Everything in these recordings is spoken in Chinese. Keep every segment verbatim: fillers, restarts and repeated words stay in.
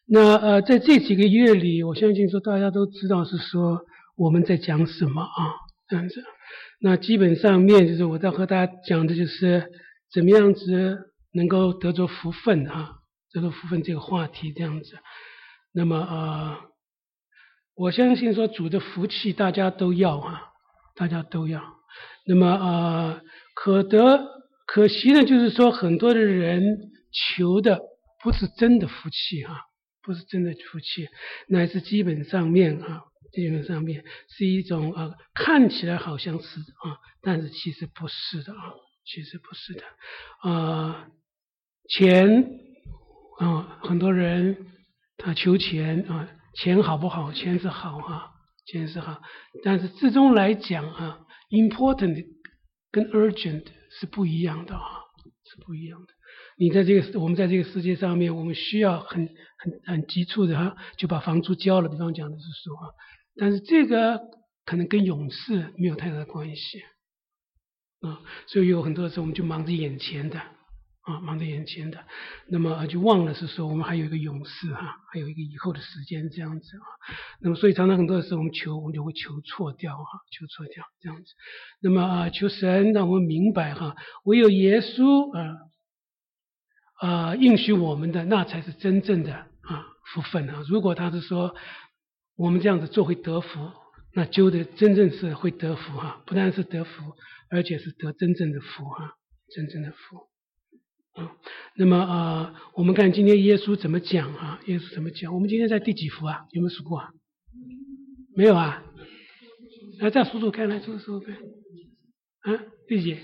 那呃，在这几个月里，我相信说大家都知道是说我们在讲什么啊，这样子。那基本上面就是我在和大家讲的就是怎么样子能够得着福分啊，得着福分这个话题这样子。那么呃，我相信说主的福气大家都要啊，大家都要。那么呃，可得可惜的就是说很多的人求的不是真的福气啊。不是真的福气，乃是基本上面啊，基本上面是一种啊，看起来好像是啊，但是其实不是的啊，其实不是的。啊，钱啊，很多人他求钱啊，钱好不好？钱是好啊，钱是好，但是至终来讲啊 ，important 跟 urgent 是不一样的啊，是不一样的。你在这个我们在这个世界上面，我们需要很很很急促的哈，就把房租交了。比方讲的是说啊，但是这个可能跟永世没有太大的关系啊，所以有很多时候我们就忙着眼前的啊，忙着眼前的，那么就忘了是说我们还有一个永世哈，还有一个以后的时间这样子啊。那么所以常常很多的时候我们求，我们就会求错掉哈，求错掉这样子。那么啊，求神让我们明白哈，唯有耶稣啊。呃，应许我们的那才是真正的啊福分啊！如果他是说我们这样子做会得福，那就得真正是会得福哈、啊，不但是得福，而且是得真正的福哈、啊，真正的福啊。那么啊、呃，我们看今天耶稣怎么讲啊？耶稣怎么讲？我们今天在第几幅啊？有没有数过啊？没有啊？来再数数看，来数数看啊？第几？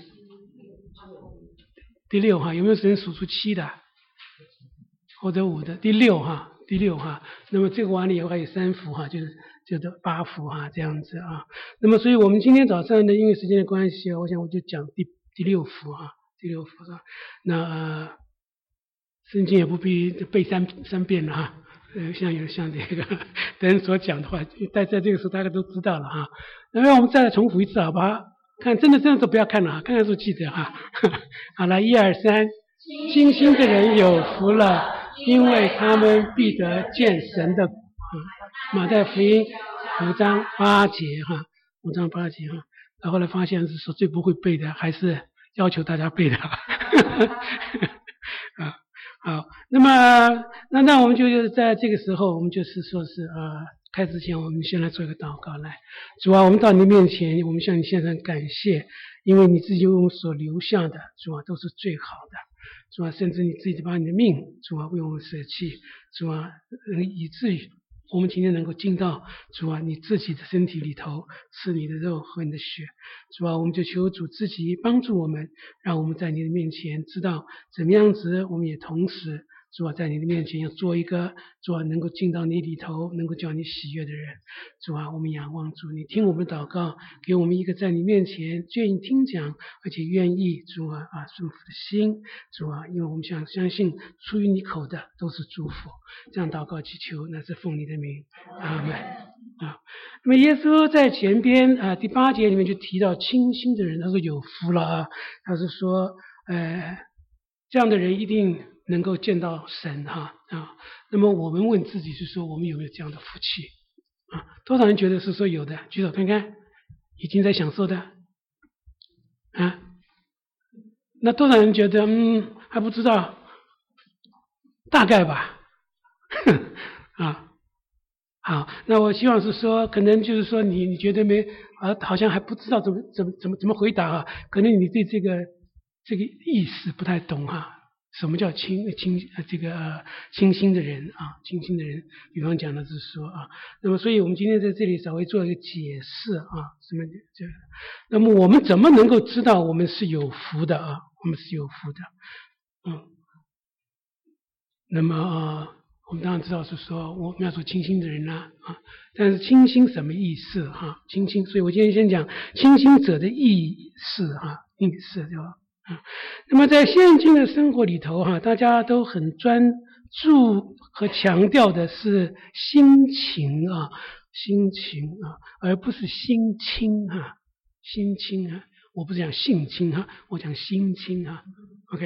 第六哈，有没有人数出七的，或者五的？第六哈，第六哈。那么这个完了以后还有三幅哈，就是就是八幅哈，这样子啊。那么所以我们今天早上呢，因为时间的关系，我想我就讲第第六幅哈，第六幅是吧？那呃，圣经也不必背三三遍了哈。呃，像有像这个等人所讲的话，在在这个时候大家都知道了哈。那么我们再来重复一次好不好？看，真的真的都不要看了啊，看看是记得哈。好了，一二三，清心的人有福了，因为他们必得见神的。啊，马太福音五章八节哈，五章八节哈。然后来发现是说最不会背的，还是要求大家背的。啊，好，那么那那我们就在这个时候，我们就是说是呃。开始前，我们先来做一个祷告。来，主啊，我们到你面前，我们向你献上感谢，因为你自己为我们所留下的，主啊，都是最好的。主啊，甚至你自己把你的命，主啊，为我们舍弃，主啊，以至于我们今天能够进到主啊你自己的身体里头，吃你的肉，喝你的血。主啊，我们就求主自己帮助我们，让我们在你的面前知道怎么样子，我们也同时。主啊，在你的面前要做一个主啊能够进到你里头，能够叫你喜悦的人。主啊，我们仰望主，你听我们的祷告，给我们一个在你面前愿意听讲，而且愿意主啊啊顺服的心。主啊，因为我们想相信出于你口的都是祝福。这样祷告祈求，那是奉你的名，阿们啊。那么耶稣在前边啊第八节里面就提到清心的人，他说有福了啊，他是说呃这样的人一定能够见到神哈 啊, 啊，那么我们问自己是说我们有没有这样的福气啊？多少人觉得是说有的？举手看看，已经在享受的啊？那多少人觉得嗯还不知道？大概吧，啊，好，那我希望是说，可能就是说你你觉得没啊，好像还不知道怎么怎么怎么怎么回答啊？可能你对这个这个意思不太懂哈、啊。什么叫清清这个、呃、清心的人啊？清心的人，比方讲的是说啊，那么所以我们今天在这里稍微做一个解释啊，什么这？那么我们怎么能够知道我们是有福的啊？我们是有福的，嗯，那么啊，我们当然知道是说我们要做清心的人啦 啊, 啊，但是清心什么意思哈、啊？清心，所以我今天先讲清心者的意思哈、啊，意思对吧？啊，那么在现今的生活里头哈、啊，大家都很专注和强调的是心情啊，心情啊，而不是心清哈、啊，心清啊，我不是讲性清哈、啊，我讲心清啊 ，OK。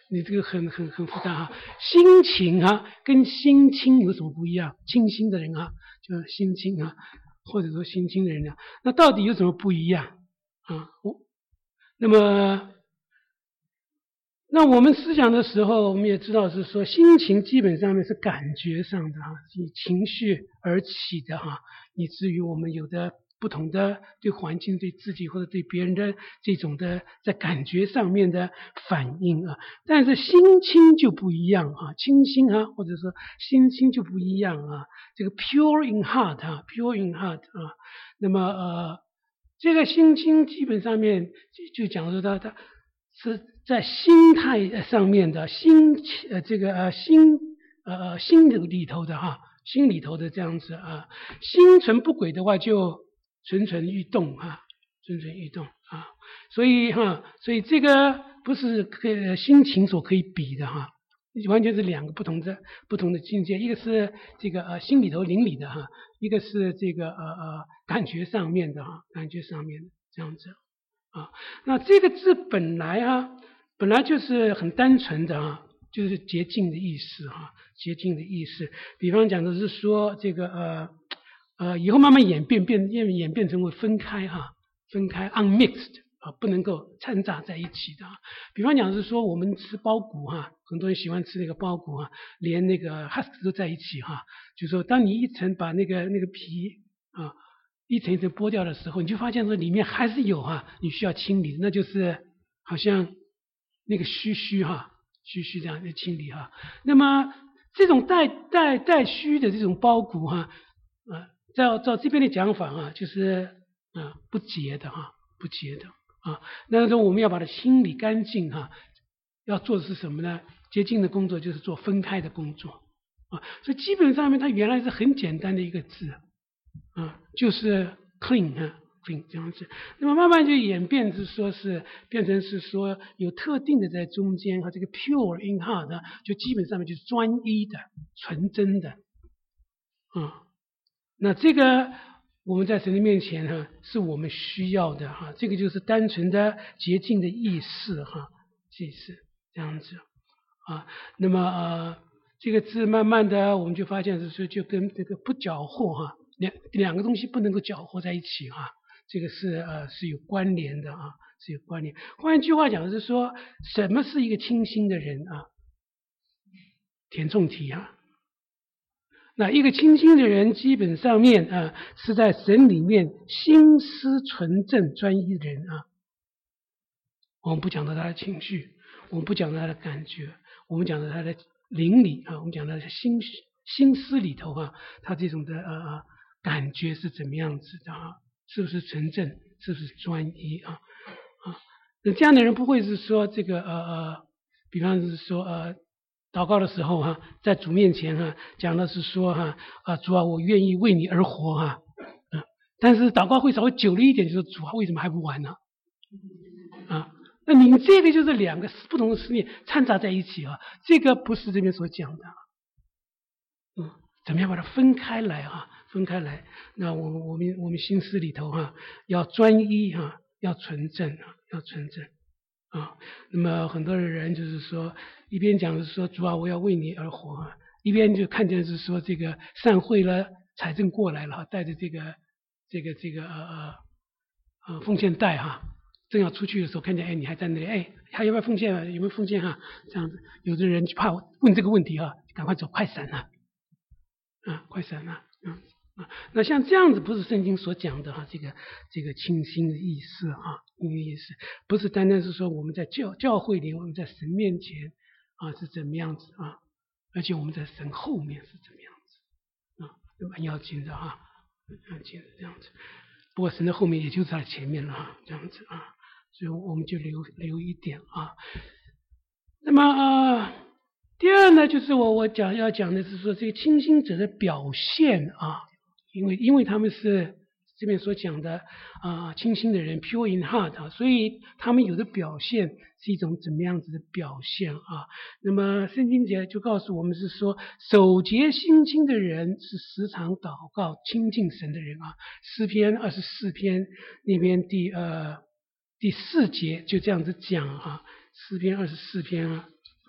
你这个很很很复杂哈。心情啊，跟心清有什么不一样？清心的人啊，就心清啊，或者说心清的人啊，那到底有什么不一样啊？我那么。那我们思想的时候，我们也知道是说，心情基本上面是感觉上的哈，以情绪而起的哈，以至于我们有的不同的对环境、对自己或者对别人的这种的在感觉上面的反应啊。但是心清就不一样啊，清心啊，或者说心清就不一样啊。这个 pure in heart 啊 ，pure in heart 啊，那么呃，这个心清基本上面就就讲说它它。是在心态上面的心呃这个呃心呃心里头的哈，心里头的这样子啊，心存不轨的话就蠢蠢欲动啊，蠢蠢欲动啊，所以哈，所以这个不是可以心情所可以比的哈，完全是两个不同的不同的境界，一个是这个呃心里头灵里的哈，一个是这个呃呃感觉上面的哈，感觉上面的这样子。啊，那这个字本来啊，本来就是很单纯的啊，就是洁净的意思哈、啊，洁净的意思。比方讲的是说这个呃呃，以后慢慢演变变演演变成为分开哈、啊，分开 unmixed 啊，不能够掺杂在一起的、啊。比方讲是说我们吃包谷哈、啊，很多人喜欢吃那个包谷啊，连那个 husk 都在一起哈、啊，就是说当你一层把那个那个皮啊。一层一层剥掉的时候，你就发现说里面还是有哈、啊，你需要清理，那就是好像那个须须哈，须须这样的清理哈。那么这种带带带须的这种包谷哈，啊，照照这边的讲法哈，就是啊不洁的哈，不洁的啊。那说我们要把它清理干净哈，要做的是什么呢？洁净的工作就是做分开的工作啊。所以基本上面它原来是很简单的一个字。啊，就是 clean 啊 ，clean 这样子，那么慢慢就演变是说是变成是说有特定的在中间和这个 pure in heart 呢，就基本上面就是专一的、纯真的，啊，那这个我们在神的面前哈、啊，是我们需要的哈、啊，这个就是单纯的洁净的意思哈，意思这样子啊，那么呃这个字慢慢的我们就发现是说就跟这个不搅和哈。两两个东西不能够搅和在一起啊，这个是呃是有关联的啊，是有关联。换一句话讲是说，什么是一个清心的人啊？填重题啊。那一个清心的人，基本上面啊是在神里面心思纯正专一的人啊。我们不讲到他的情绪，我们不讲到他的感觉，我们讲到他的灵里啊，我们讲到他的心心思里头啊，他这种的呃。感觉是怎么样子的啊？是不是纯正？是不是专一啊？啊，那这样的人不会是说这个呃呃，比方是说呃，祷告的时候哈、啊，在主面前哈、啊，讲的是说哈啊，主啊，我愿意为你而活哈、啊，啊，但是祷告会稍微久了一点，就说主啊，为什么还不完呢？啊，那你们这个就是两个不同的思念掺杂在一起啊，这个不是这边所讲的，嗯。怎么样把它分开来啊？分开来，那我们我们我们心思里头哈、啊，要专一哈、啊，要纯正啊，要纯正啊。那么很多的人就是说，一边讲是说主啊，我要为你而活啊，一边就看见是说这个散会了，财政过来了，带着这个这个这个呃呃呃奉献袋哈、啊，正要出去的时候，看见哎你还在那里，哎还要不要奉献啊？有没有奉献哈、啊？这样子，有的人就怕问这个问题哈、啊，赶快走，快闪啊！啊，快闪了，啊啊，那像这样子不是圣经所讲的哈、啊，这个这个清心的意思啊，那个意思不是单单是说我们在教教会里，我们在神面前啊是怎么样子啊，而且我们在神后面是怎么样子啊，蛮要紧的哈、啊，蛮要紧的这样子。不过神的后面也就在前面了哈、啊，这样子啊，所以我们就留留一点啊。那么啊。呃第二呢，就是我我讲要讲的是说这个清心者的表现啊，因为因为他们是这边所讲的啊清心的人 pure in heart 啊，所以他们有的表现是一种怎么样子的表现啊？那么圣经节就告诉我们是说，守节心清的人是时常祷告亲近神的人啊。诗篇二十四篇那边第呃第四节就这样子讲啊，诗篇二十四篇啊。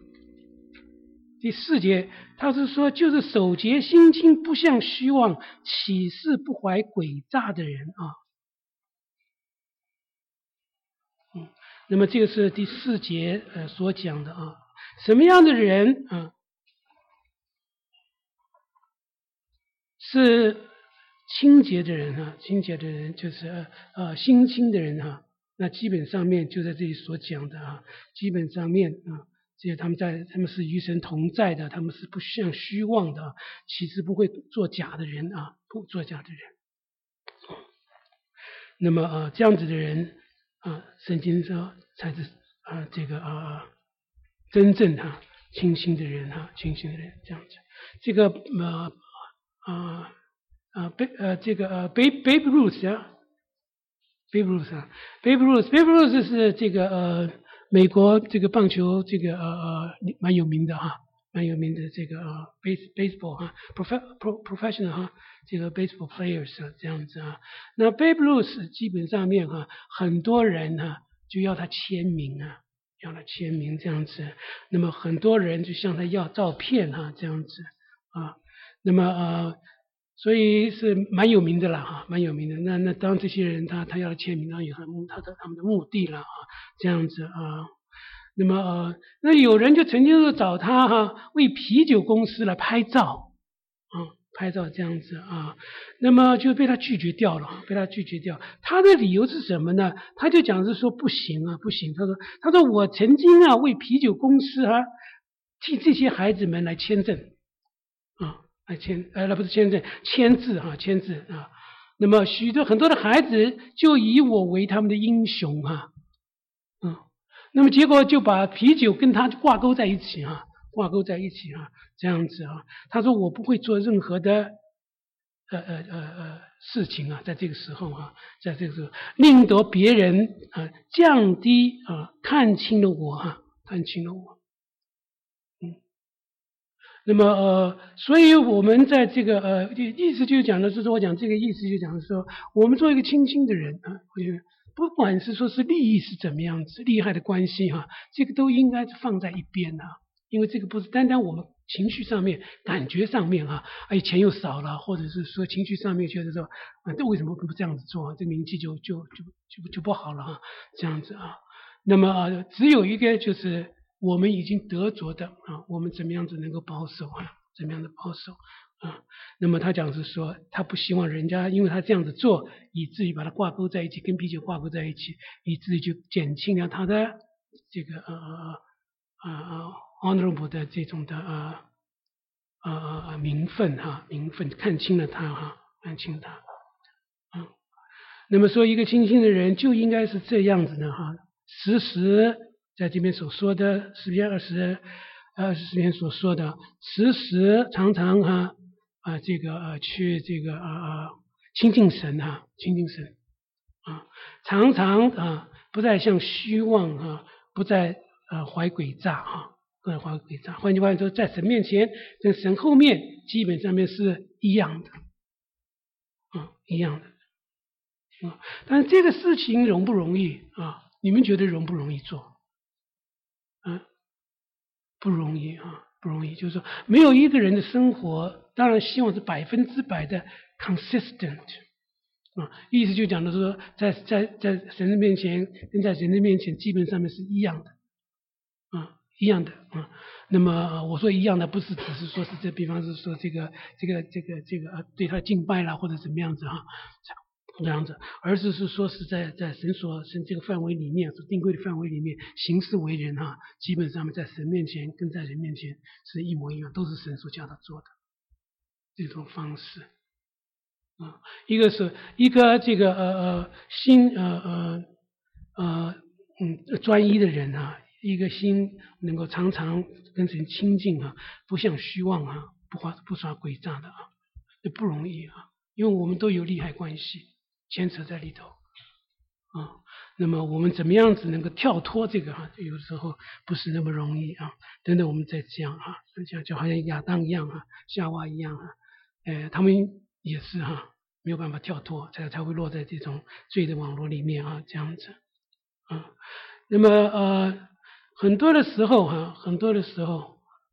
第四节，他是说，就是守节心清，不向虚妄，起誓不怀诡诈的人啊。嗯，那么这个是第四节呃所讲的啊，什么样的人啊是清洁的人啊？清洁的人就是呃呃心清的人啊。那基本上面就在这里所讲的啊，基本上面啊，这些他们在他们是与神同在的，他们是不向虚妄的，其实不会作假的人啊，不作假的人。那么啊，这样子的人啊，圣经说才是啊这个啊真正啊清心的人啊，清心的人这样子。这个呃啊啊贝呃这个呃 Babe Babe Ruth 啊。Babe Ruth 啊 ，Babe Ruth，Babe Ruth 是这个呃美国这个棒球这个呃呃蛮有名的哈，蛮有名的这个呃 base baseball 哈 ，prof pro professional 哈，这个 baseball players 啊这样子啊。那 Babe Ruth 基本上面哈，很多人哈就要他签名啊，要他签名这样子。那么很多人就向他要照片哈这样子啊。那么呃。所以是蛮有名的啦，哈，蛮有名的。那那当这些人他他要签名，当然有他他的他们的目的了啊，这样子啊。那么呃，那有人就曾经是找他哈，为啤酒公司来拍照啊，拍照这样子啊。那么就被他拒绝掉了，被他拒绝掉。他的理由是什么呢？他就讲是说不行啊，不行。他说他说我曾经啊为啤酒公司啊替这些孩子们来签证啊。来签呃，那不是签证，签字哈，签字啊。那么许多很多的孩子就以我为他们的英雄哈，嗯，那么结果就把啤酒跟他挂钩在一起哈，挂钩在一起哈，这样子啊。他说我不会做任何的呃呃呃呃事情啊，在这个时候啊，在这个时候令得别人啊降低啊看清了我哈，看清了我。那么呃，所以我们在这个呃意思就讲的是说，我讲这个意思就讲的是说，我们做一个清心的人啊，不管是说是利益是怎么样子，利害的关系哈、啊，这个都应该是放在一边啊，因为这个不是单单我们情绪上面、感觉上面啊，哎钱又少了，或者是说情绪上面觉得说啊，这为什么不这样子做、啊，这名气就就就就就不好了啊，这样子啊，那么啊，只有一个就是。我们已经得着的啊，我们怎么样子能够保守啊？怎么样的保守啊？那么他讲是说，他不希望人家因为他这样子做，以至于把它挂钩在一起，跟啤酒挂钩在一起，以至于就减轻了他的这个呃呃呃 honorable 的这种的呃呃呃名分哈，名分看清了他哈，看清他啊。那么说一个清心的人就应该是这样子的哈，时时。在这边所说的诗篇二十二十篇所说的，时时常常哈啊这个呃去这个啊啊亲近神哈，亲近神啊，常常啊不再向虚妄啊，不再呃怀诡诈哈，不再怀诡诈。换句话说，在神面前跟神后面基本上面是一样的啊，一样的啊。但是这个事情容不容易啊？你们觉得容不容易做？啊，不容易啊，不容易。就是说，没有一个人的生活，当然希望是百分之百的 consistent 啊。意思就讲的是说，在在在神的面前跟在人的面前基本上面是一样的啊，一样的啊。那么我说一样的，不是只是说是这，比方是说这个这个这个这个对他敬拜啦，或者怎么样子哈。这样子，而是是说是在在神所神这个范围里面所定规的范围里面行事为人哈、啊，基本上在神面前跟在人面前是一模一样，都是神所叫他做的这种方式啊。一个是一个这个呃呃心呃呃呃嗯专一的人啊，一个心能够常常跟神亲近啊，不像虚妄啊，不耍不耍诡诈的啊，这不容易啊，因为我们都有利害关系。牵扯在里头啊，那么我们怎么样子能够跳脱这个哈、啊？有时候不是那么容易啊。等等，我们再讲啊，讲就好像亚当一样啊，夏娃一样啊，呃，他们也是哈、啊，没有办法跳脱，才才会落在这种罪的网络里面啊，这样子啊。那么呃，很多的时候哈、啊，很多的时候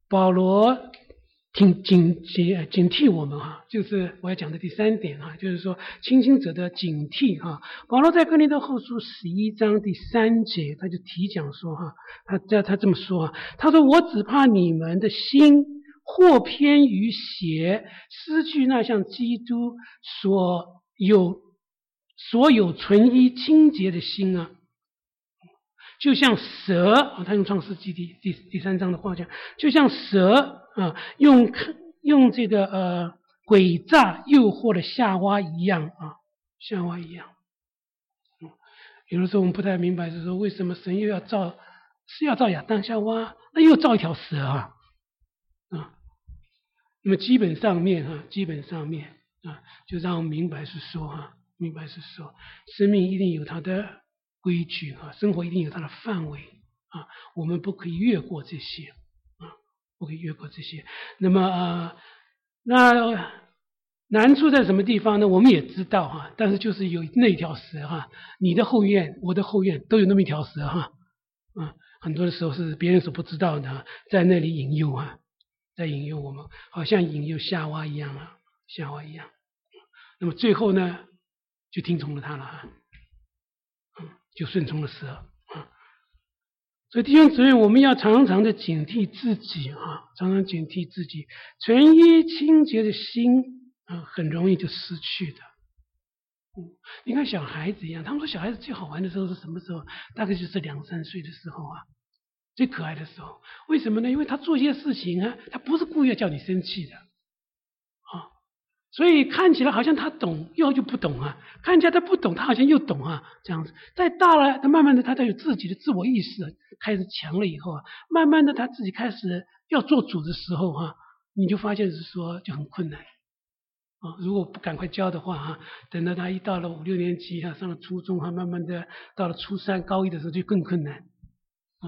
保罗警警警警惕我们哈，就是我要讲的第三点哈，就是说轻信者的警惕哈。保罗在哥林多后书十一章第三节，他就提讲说哈，他他他这么说啊，他说我只怕你们的心或偏于邪，失去那像基督所有所有纯一清洁的心啊。就像蛇啊，他用创世纪第第第三章的话讲，就像蛇啊，用用这个呃诡诈诱惑的夏娃一样啊，夏娃一样。嗯，有的时候我们不太明白，就是说为什么神又要造是要造亚当夏娃，那又造一条蛇啊啊。那么基本上面哈、啊，基本上面啊，就让我们明白是说哈、啊，明白是说，生命一定有它的规矩啊，生活一定有它的范围啊，我们不可以越过这些啊，不可以越过这些。那么呃，那难处在什么地方呢？我们也知道哈、啊，但是就是有那条蛇哈、啊，你的后院、我的后院都有那么一条蛇哈啊，啊，很多的时候是别人所不知道的、啊，在那里引诱啊，在引诱我们，好像引诱夏娃一样啊，夏娃一样。那么最后呢，就听从了他了啊。就顺从了蛇啊，所以弟兄姊妹，我们要常常的警惕自己啊，常常警惕自己，纯一清洁的心啊，很容易就失去的。嗯，你看小孩子一样，他们说小孩子最好玩的时候是什么时候？大概就是两三岁的时候啊，最可爱的时候。为什么呢？因为他做一些事情啊，他不是故意要叫你生气的啊。所以看起来好像他懂，又就不懂啊；看起来他不懂，他好像又懂啊，这样子。再大了，他慢慢的，他才有自己的自我意识开始强了以后啊，慢慢的他自己开始要做主的时候啊，你就发现是说就很困难啊。如果不赶快教的话啊，等到他一到了五六年级啊，上了初中啊，慢慢的到了初三、高一的时候就更困难啊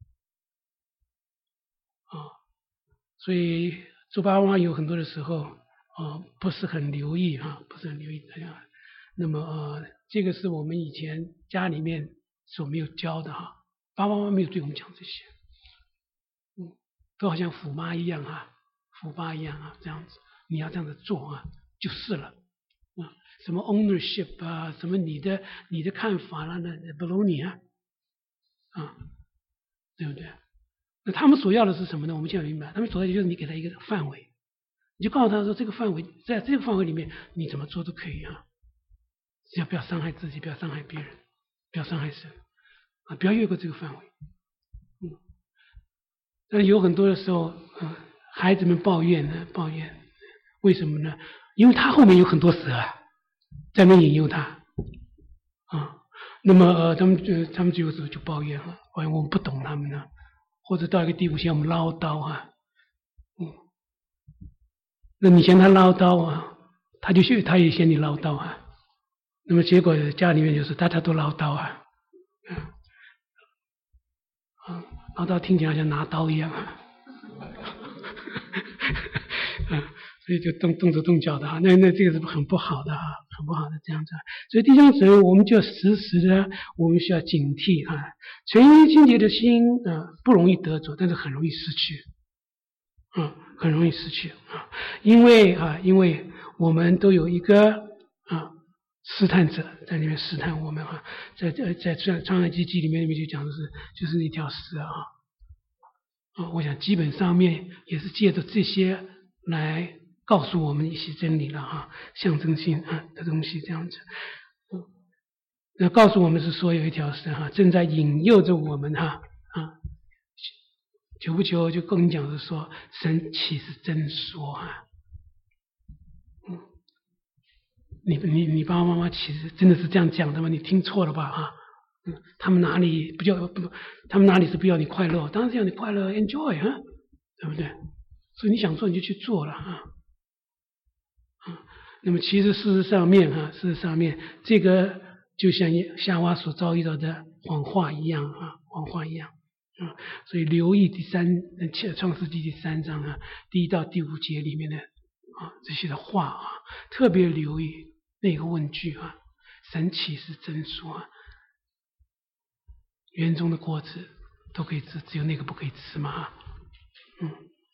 啊。所以做爸爸妈妈有很多的时候。啊，不是很留意哈、啊，不是很留意这样。那么呃，这个是我们以前家里面所没有教的哈、啊，爸爸妈妈没有对我们讲这些，嗯，都好像虎妈一样啊，虎爸一样啊，这样子，你要这样子做啊，就是了啊，什么 ownership 啊，什么你的你的看法啦、啊，那不如你啊，啊，对不对？那他们所要的是什么呢？我们现在明白，他们所要的就是你给他一个范围。你就告诉他说，这个范围，在这个范围里面，你怎么做都可以啊，只要不要伤害自己，不要伤害别人，不要伤害神啊，不要越过这个范围。嗯，但有很多的时候，嗯，孩子们抱怨呢，抱怨，为什么呢？因为他后面有很多蛇啊，在那引诱他啊。那么呃，他们就他们就有时候就抱怨了，抱怨我们不懂他们呢，或者到一个地步像我们唠叨啊，嗯。那你嫌他唠叨啊，他就嫌他也嫌你唠叨啊，那么结果家里面就是大家都唠叨啊，啊，唠叨听起来像拿刀一样啊，啊，所以就动动手动脚的啊，那那这个是很不好的啊，很不好的这样子。所以弟兄姊妹，我们就时时的我们需要警惕啊，纯一清洁的心啊，不容易得着，但是很容易失去。嗯，很容易失去啊，因为啊，因为我们都有一个啊试探者在里面试探我们啊，在在在创创世纪记里面里面就讲的是就是那条蛇啊啊，我想基本上面也是借着这些来告诉我们一些真理了哈，象征性啊的东西这样子，嗯，那告诉我们是说有一条蛇哈正在引诱着我们哈啊。久不久就跟你讲是说，神岂是真说啊？嗯，你你你爸爸妈妈其实真的是这样讲的吗？你听错了吧啊？嗯，他们哪里不叫不？他们哪里是不要你快乐？当然是要你快乐 ，enjoy 啊，对不对？所以你想做你就去做了啊啊。那么其实事实上面哈、啊，事实上面这个就像夏娃所遭遇到的谎话一样啊，谎话一样。啊，所以留意第三创世纪第三章啊，第一到第五节里面的啊这些的话啊，特别留意那个问句啊，神岂是真说啊？园中的果子都可以吃，只有那个不可以吃嘛？嗯，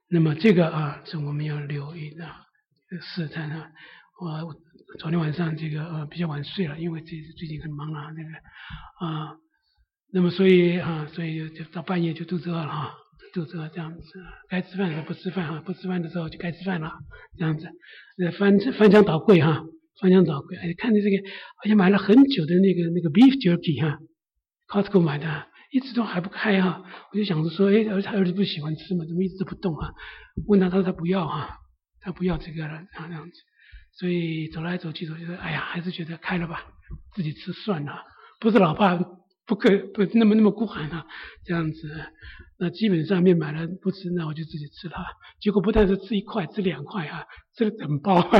那么这个啊是我们要留意的试探啊。我昨天晚上这个呃比较晚睡了，因为最最近很忙啊，那个啊，那么所以啊，所以就到半夜就肚子饿了哈，肚子饿这样子，该吃饭的时候不吃饭哈，不吃饭的时候就该吃饭了，这样子，呃翻翻箱倒柜哈，翻箱倒柜，哎，看着这个好像买了很久的那个那个 beef jerky 哈 ，Costco 买的，一直都还不开哈，我就想着说，哎，儿子儿子不喜欢吃嘛，怎么一直都不动啊？问他，他说他不要哈，他不要这个了，啊这样子。所以走来走去，走去，哎呀，还是觉得开了吧，自己吃算了，不是老爸不可不那么那么孤寒啊，这样子，那基本上面买了不吃，那我就自己吃了。结果不但是吃一块，吃两块啊，吃了整包。啊，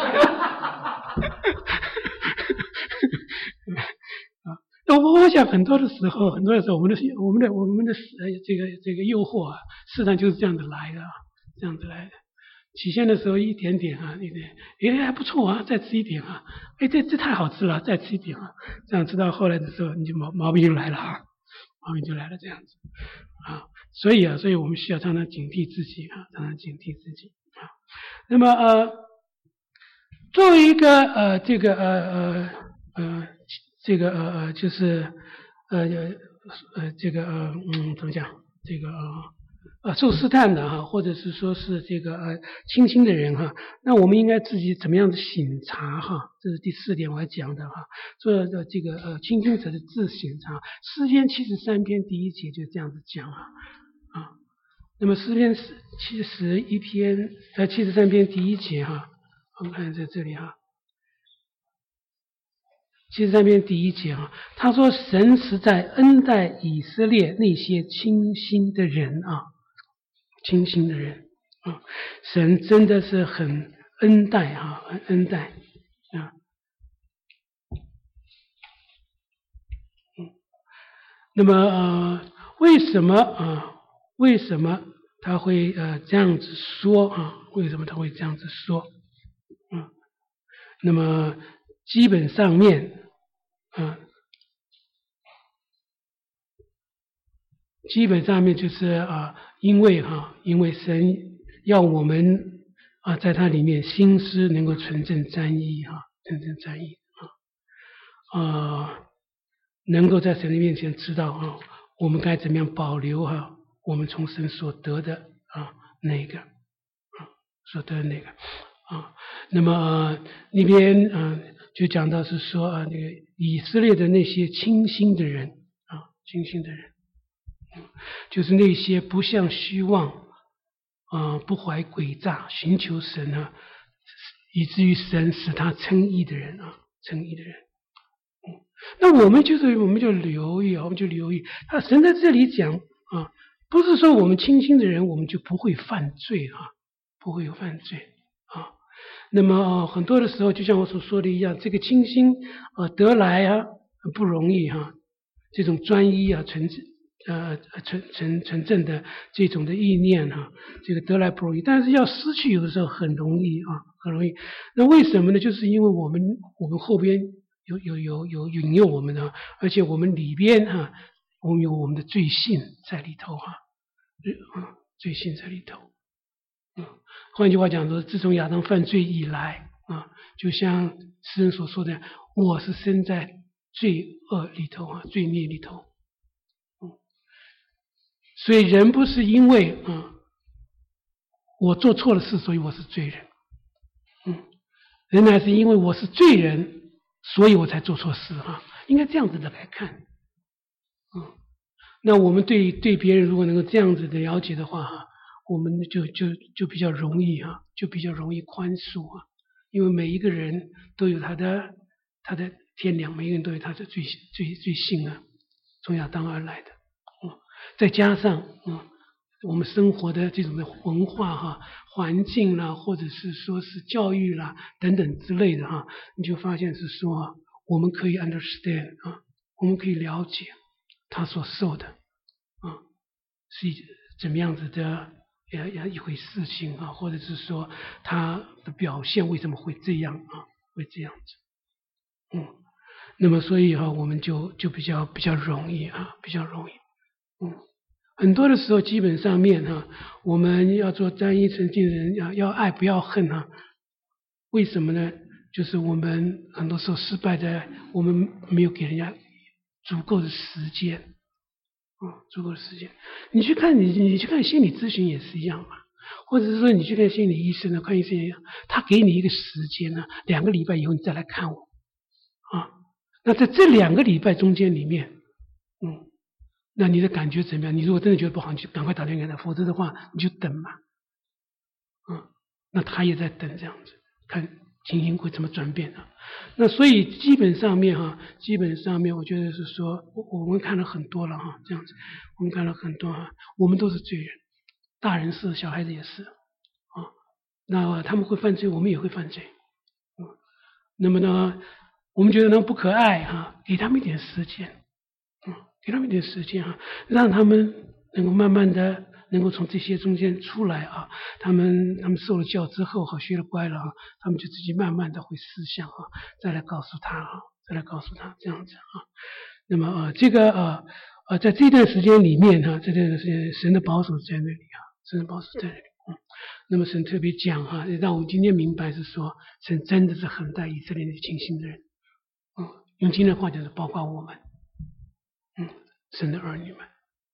我我想很多的时候，很多的时候，我们的我们的我们的这个这个诱惑啊，事实上就是这样子来的，这样子来的。起先的时候一点点啊，一点，哎还不错啊，再吃一点啊，哎这这太好吃了，再吃一点啊，这样吃到后来的时候，你就毛毛病就来了啊，毛病就来了这样子啊，所以啊，所以我们需要常常警惕自己啊，常常警惕自己啊。那么呃，作为一个呃这个呃呃呃这个呃呃就是呃呃这个呃嗯怎么讲这个呃。啊，受试探的哈，或者是说是这个呃清心的人哈，那我们应该自己怎么样的省察哈？这是第四点我要讲的哈。做的这个呃清心者的自省察，诗篇七十三篇第一节就这样子讲啊啊。那么诗篇七十一篇呃七十三篇第一节哈，我们看在这里哈。七十三篇第一节啊，他说神实在恩待以色列那些清心的人啊。清心的人啊，神真的是很恩待啊，很恩待啊。嗯，那么呃，为什么啊？为什么他会呃这样子说啊？为什么他会这样子说？嗯，那么基本上面啊，基本上面就是啊，因为哈、啊，因为神要我们啊，在它里面心思能够纯正专一哈、啊，纯正专一啊，啊，能够在神的面前知道啊，我们该怎么样保留哈、啊，我们从神所得的啊那个啊所得的那个啊，那么、呃、那边啊就讲到是说啊，那个以色列的那些清心的人啊，清心的人。就是那些不向虚妄啊、呃、不怀诡诈寻求神啊，以至于神使他称义的人啊，称义的人。嗯，那我们就是我们就留意啊，我们就留意，他神在这里讲啊，不是说我们清心的人我们就不会犯罪啊，不会有犯罪啊。那么、呃、很多的时候，就像我所说的一样，这个清心啊得来啊很不容易哈、啊，这种专一啊纯呃纯纯纯正的这种的意念哈、啊，这个得来不容易，但是要失去有的时候很容易啊，很容易。那为什么呢？就是因为我们我们后边有有有有引诱我们的，而且我们里边哈、啊，我们有我们的罪性在里头哈、啊，啊罪性在里头。嗯，换句话讲说，自从亚当犯罪以来啊，就像诗人所说的，我是生在罪恶里头啊，罪孽里头。嗯，所以人不是因为啊我做错了事，所以我是罪人。嗯，人乃是因为我是罪人，所以我才做错事啊，应该这样子的来看。嗯，那我们对对别人如果能够这样子的了解的话哈。我们就就就比较容易哈、啊，就比较容易宽恕啊，因为每一个人都有他的他的天良，每一个人都有他的罪罪罪性啊，从亚当而来的，嗯，再加上嗯，我们生活的这种的文化哈、啊、环境啦，或者是说是教育啦等等之类的哈、啊，你就发现是说我们可以 understand 啊，我们可以了解他所受的啊是怎么样子的。也也一回事情啊，或者是说他的表现为什么会这样啊？会这样子，嗯，那么所以哈、啊，我们就就比较比较容易啊，比较容易，嗯， 很多的时候，基本上面哈、啊，我们要做单一诚敬的人，要要爱不要恨啊？为什么呢？就是我们很多时候失败的，我们没有给人家足够的时间，啊、嗯，足够的时间。你去看你你去看心理咨询也是一样嘛，或者是说你去看心理医生呢，看医生也一样，他给你一个时间呢，两个礼拜以后你再来看我，啊，那在这两个礼拜中间里面，嗯，那你的感觉怎么样？你如果真的觉得不好，你就赶快打电话给他，否则的话你就等嘛，嗯，那他也在等这样子，看情形会怎么转变啊？那所以基本上面哈，基本上面我觉得是说，我我们看了很多了哈，这样子，我们看了很多哈，我们都是罪人，大人是，小孩子也是啊。那他们会犯罪，我们也会犯罪，嗯。那么呢，我们觉得呢不可爱哈，给他们一点时间，嗯，给他们一点时间哈，让他们能够慢慢的。能够从这些中间出来啊，他们他们受了教之后，好学了乖了啊，他们就自己慢慢的会思想啊，再来告诉他啊，再来告诉他这样子啊。那么啊，这个啊啊，在这段时间里面哈、啊，这段时间神的保守在那里啊，神的保守在那里。嗯，那么神特别讲哈、啊，让我们今天明白是说，神真的是很待以色列的清心的人。嗯，用今天的话就是包括我们，嗯，神的儿女们。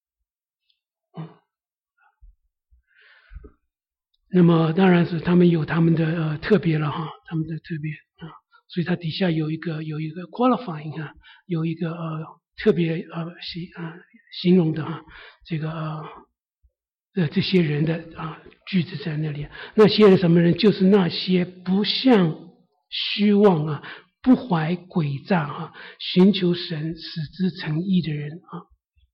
那么当然是他们有他们的呃特别了哈，他们的特别啊，所以它底下有一个有一个 qualifying 啊，有一个呃特别呃形啊形容的哈，这个呃呃这些人的啊句子在那里。那些人什么人？就是那些不向虚妄啊，不怀诡诈啊，寻求神使之成义的人啊。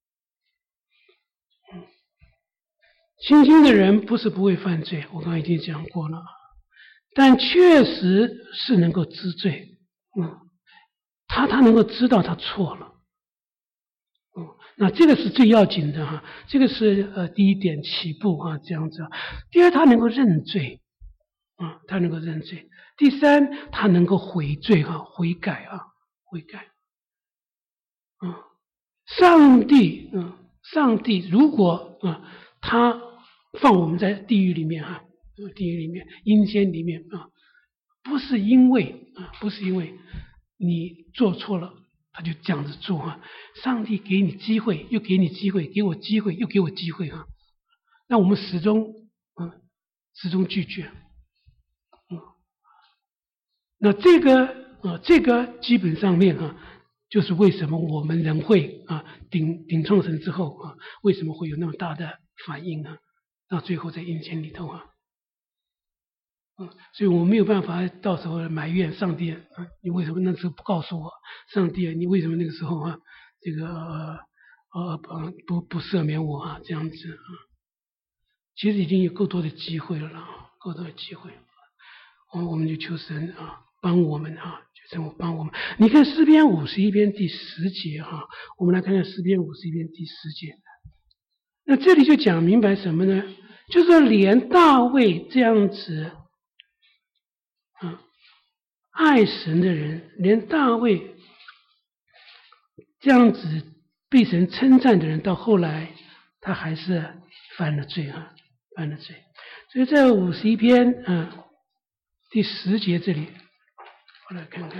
清心的人不是不会犯罪，我刚才已经讲过了，但确实是能够知罪，嗯，他他能够知道他错了，嗯，那这个是最要紧的哈，这个是呃第一点起步啊这样子。第二，他能够认罪，啊、嗯，他能够认罪。第三，他能够悔罪哈，悔改啊，悔改，嗯，上帝，嗯，上帝如果啊。嗯他放我们在地狱里面哈，地狱里面、阴间里面啊，不是因为啊，不是因为你做错了，他就这样子做啊。上帝给你机会，又给你机会，给我机会，又给我机会啊。那我们始终嗯，始终拒绝，嗯。那这个啊，这个基本上面啊，就是为什么我们人会啊顶顶撞神之后啊，为什么会有那么大的反应啊，到最后在阴间里头啊，嗯，所以我没有办法到时候埋怨上帝啊，你为什么那时候不告诉我？上帝啊，你为什么那个时候啊，这个呃呃不不赦免我啊？这样子啊，其实已经有够多的机会了啦，够多的机会，我我们就求神啊帮我们啊，求神帮我们。你看诗篇五十一篇第十节哈、啊，我们来看看诗篇五十一篇第十节。那这里就讲明白什么呢？就是连大卫这样子啊爱神的人，连大卫这样子被神称赞的人，到后来他还是犯了罪啊，犯了罪。所以在五十一篇啊第十节这里，我来看看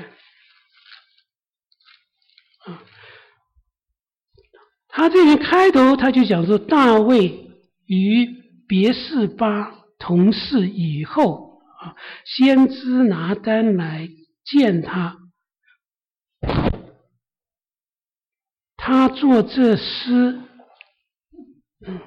啊。他这边开头他就讲说，大卫与别是巴同事以后啊，先知拿单来见他，他做这诗，嗯，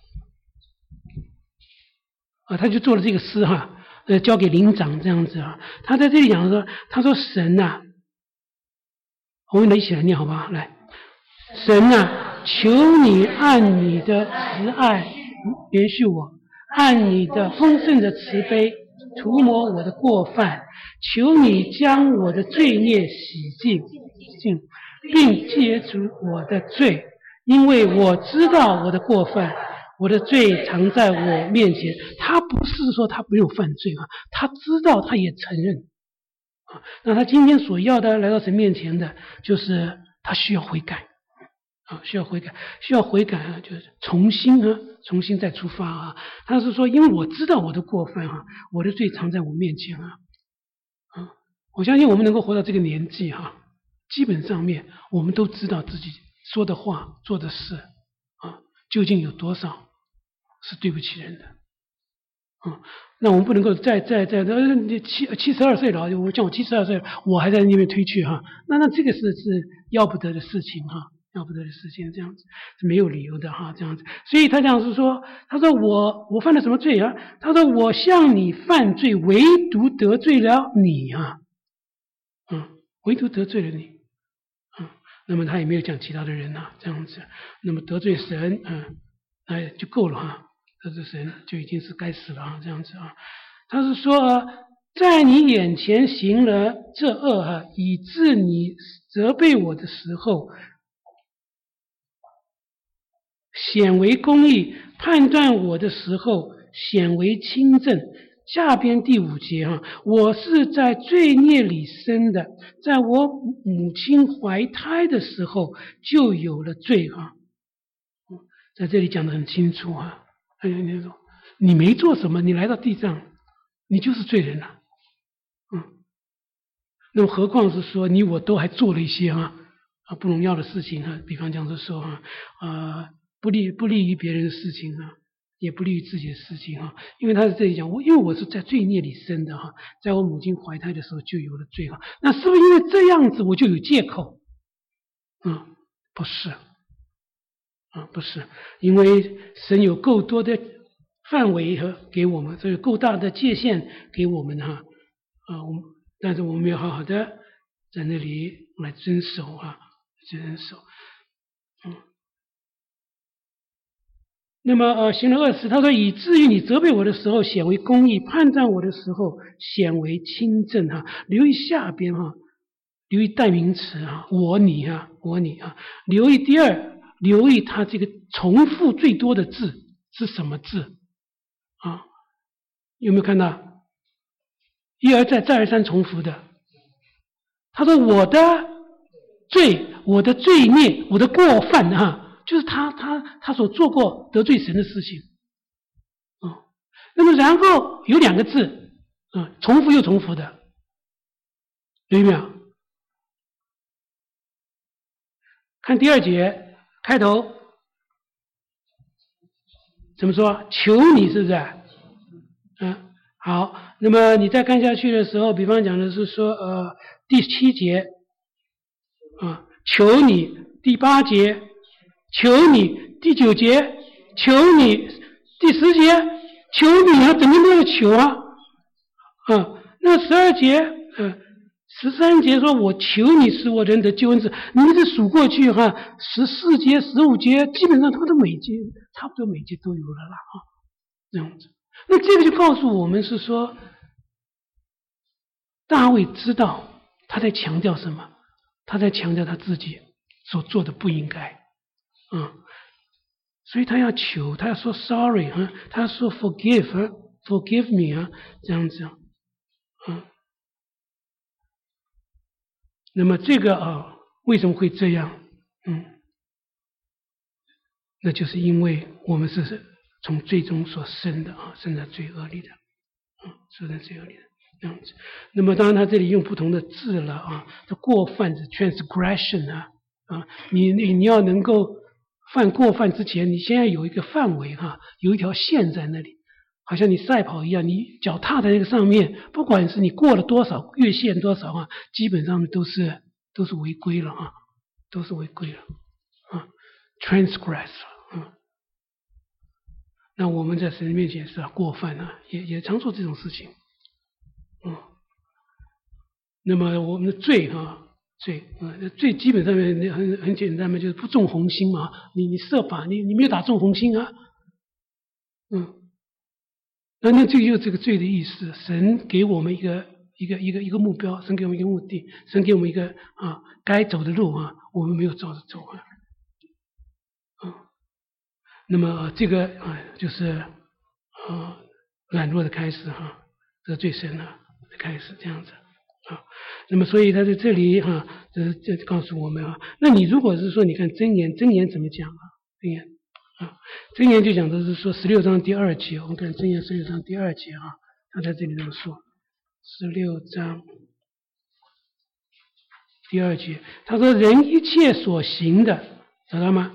啊，他就做了这个诗哈，呃，交给灵长这样子啊。他在这里讲说，他说神呐、啊，我们来一起来念好吧，来，神呐、啊。求你按你的慈爱连续我，按你的丰盛的慈悲涂抹我的过犯，求你将我的罪孽洗净净，并解除我的罪，因为我知道我的过犯，我的罪藏在我面前。他不是说他没有犯罪啊，他知道，他也承认啊。那他今天所要的来到神面前的，就是他需要悔改。 啊，需要悔改，需要悔改啊，就是重新啊，重新再出发啊。他是说，因为我知道我的过分啊，我的罪藏在我面前啊，啊，我相信我们能够活到这个年纪哈、啊，基本上面我们都知道自己说的话、做的事啊，究竟有多少是对不起人的。啊、嗯，那我们不能够再再再呃，你七七十二岁了，我像我七十二岁，我还在那边推去哈，那那这个是是要不得的事情哈，要不得的事情，这样子是没有理由的哈，这样子。所以他这样是说，他说我我犯了什么罪啊？他说我向你犯罪，唯独得罪了你啊，嗯，唯独得罪了你，嗯，那么他也没有讲其他的人呐，这样子，那么得罪神，嗯，哎就够了哈。得罪神就已经是该死了啊，这样子啊。他是说、啊，在你眼前行了这恶啊，以致你责备我的时候，显为公义；判断我的时候，显为清正。下边第五节哈、啊，我是在罪孽里生的，在我母亲怀胎的时候就有了罪哈、啊。在这里讲得很清楚啊。哎呀，你说你没做什么，你来到地上，你就是罪人了，嗯。那么何况是说你我都还做了一些啊啊不荣耀的事情啊，比方讲是说啊啊不利不利于别人的事情啊，也不利于自己的事情啊。因为他在这里讲，我因为我是在罪孽里生的哈、啊，在我母亲怀胎的时候就有了罪哈、啊，那是不是因为这样子我就有借口？嗯，不是。啊，不是，因为神有够多的范围和给我们，所以够大的界限给我们哈，啊，我们但是我们要好好的在那里来遵守啊，遵守，嗯。那么呃，行了恶事，他说以至于你责备我的时候显为公义，判断我的时候显为清正哈。留意下边哈，留意代名词啊，我你啊，我你啊，留意第二。留意它这个重复最多的字是什么字啊？有没有看到？一而再，再而三重复的。他说：“我的罪，我的罪孽，我的过犯啊，就是他他他所做过得罪神的事情啊。那么然后有两个字啊，重复又重复的，有没有？看第二节。”开头怎么说？求你是不是？嗯，好。那么你再看下去的时候，比方讲的是说，呃，第七节啊，求你；第八节，求你；第九节，求你；第十节，求你啊，怎么都要求啊？啊，那十二节，嗯、呃。十三节说：“我求你使我人得救恩子。”你们这数过去哈，十四节、十五节，基本上他的每节差不多每节都有了啦啊，这样子。那这个就告诉我们是说，大卫知道他在强调什么，他在强调他自己所做的不应该，嗯，所以他要求，他要说 sorry 啊，他要说 forgive 啊 ，forgive me 啊，这样子啊，嗯。那么这个啊，为什么会这样？嗯，那就是因为我们是从罪中所生的啊，生在罪恶里的，嗯，生在罪恶里的这样子。那么当然他这里用不同的字了啊，这过犯是 transgression 啊啊，你你你要能够犯过犯之前，你先要有一个范围哈、啊，有一条线在那里。好像你赛跑一样，你脚踏在那个上面，不管是你过了多少越线多少啊，基本上都是都是违规了啊，都是违规了啊 ，transgress 了啊。那我们在神面前是啊过犯啊，也也常做这种事情，嗯。那么我们的罪啊，罪啊，罪基本上面很很简单嘛，就是不中红心嘛，你你设法你你没有打中红心啊，嗯。那那这就是这个罪的意思。神给我们一个一个一个一个目标，神给我们一个目的，神给我们一个啊该走的路啊，我们没有照着走啊。嗯，那么这个啊就是啊软弱的开始哈、啊，得罪神了的开始这样子啊。那么所以他在这里哈、啊，这这告诉我们啊，那你如果是说你看箴言，箴言怎么讲啊？箴言啊，箴言就讲的是说十六章第二节，我们看箴言十六章第二节啊，他在这里这么说，十六章第二节，他说人一切所行的，找到吗？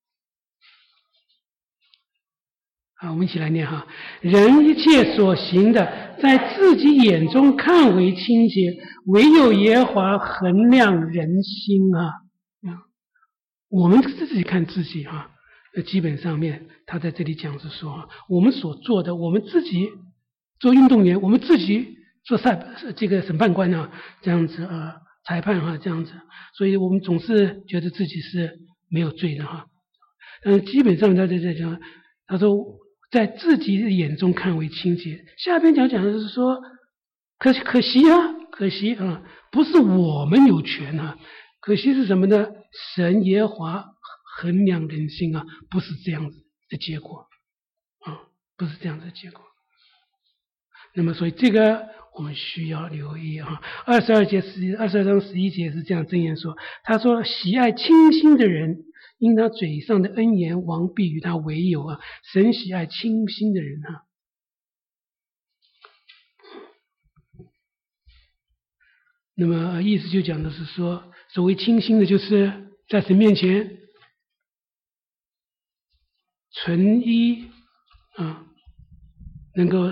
好，我们一起来念哈。人一切所行的，在自己眼中看为清洁，唯有耶和华衡量人心啊。我们自己看自己啊，基本上面他在这里讲是说，我们所做的，我们自己做运动员，我们自己做赛这个审判官啊，这样子啊，裁判哈、啊，这样子，所以我们总是觉得自己是没有罪的哈。但基本上他在这讲，他说在自己的眼中看为清洁。下边讲讲的是说，可可惜啊，可惜啊，不是我们有权啊，可惜是什么呢？神耶和华衡量人心啊，不是这样子的结果啊，不是这样子的结果。那么所以这个我们需要留意啊。二十二节十二十二章十一节是这样箴言说，他说喜爱清心的人，因他嘴上的恩言，王必与他为友啊。神喜爱清心的人啊。那么意思就讲的是说，所谓清心的，就是在神面前纯一啊，能够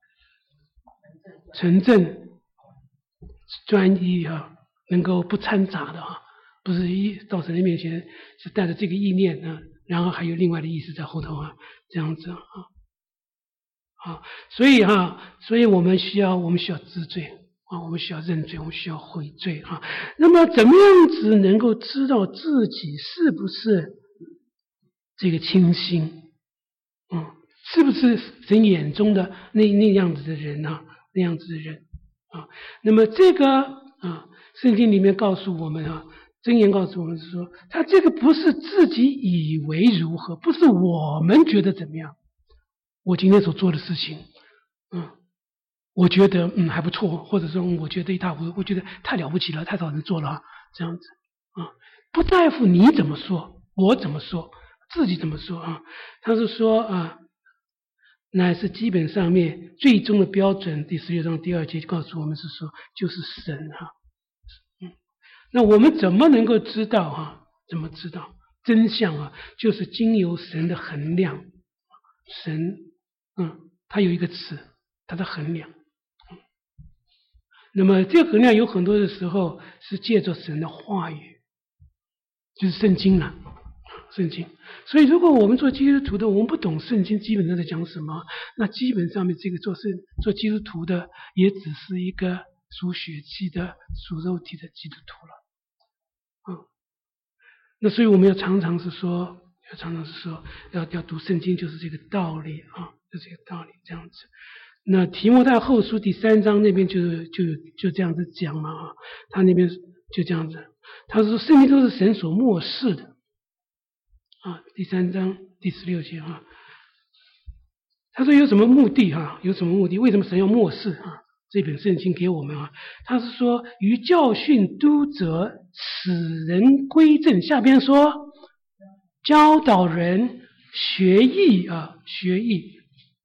纯正、专一啊，能够不掺杂的啊，不是一到神的面前是带着这个意念啊，然后还有另外的意思在后头啊，这样子啊，啊，所以哈、啊，所以我们需要我们需要知罪啊，我们需要认罪，我们需要悔罪啊。那么怎么样子能够知道自己是不是这个清心？嗯，是不是神眼中的那那样子的人啊？那样子的人啊？那么这个啊，圣经里面告诉我们啊，箴言告诉我们是说，他这个不是自己以为如何，不是我们觉得怎么样。我今天所做的事情，嗯，我觉得嗯还不错，或者说我觉得一塌糊涂，我觉得太了不起了，太少人做了，这样子啊，不在乎你怎么说，我怎么说，自己怎么说啊？他是说啊，乃是基本上面最终的标准。第十六章第二节告诉我们是说，就是神哈、啊，嗯，那我们怎么能够知道哈、啊？怎么知道真相啊？就是经由神的衡量，神。嗯，它有一个词，它的衡量。嗯、那么这个衡量有很多的时候是借着神的话语，就是圣经了，圣经。所以如果我们做基督徒的，我们不懂圣经基本上在讲什么，那基本上面这个做圣做基督徒的也只是一个属血气的、属肉体的基督徒了。嗯，那所以我们要常常是说，要常常是说，要要读圣经，就是这个道理啊。就这个道理这样子。那提摩太后书第三章那边就就就这样子讲嘛啊，他那边就这样子，他说圣经都是神所默示的啊，第三章第十六节啊，他说有什么目的啊？有什么目的？为什么神要默示啊？这本圣经给我们啊，他是说于教训、督责、使人归正。下边说教导人学义啊，学义。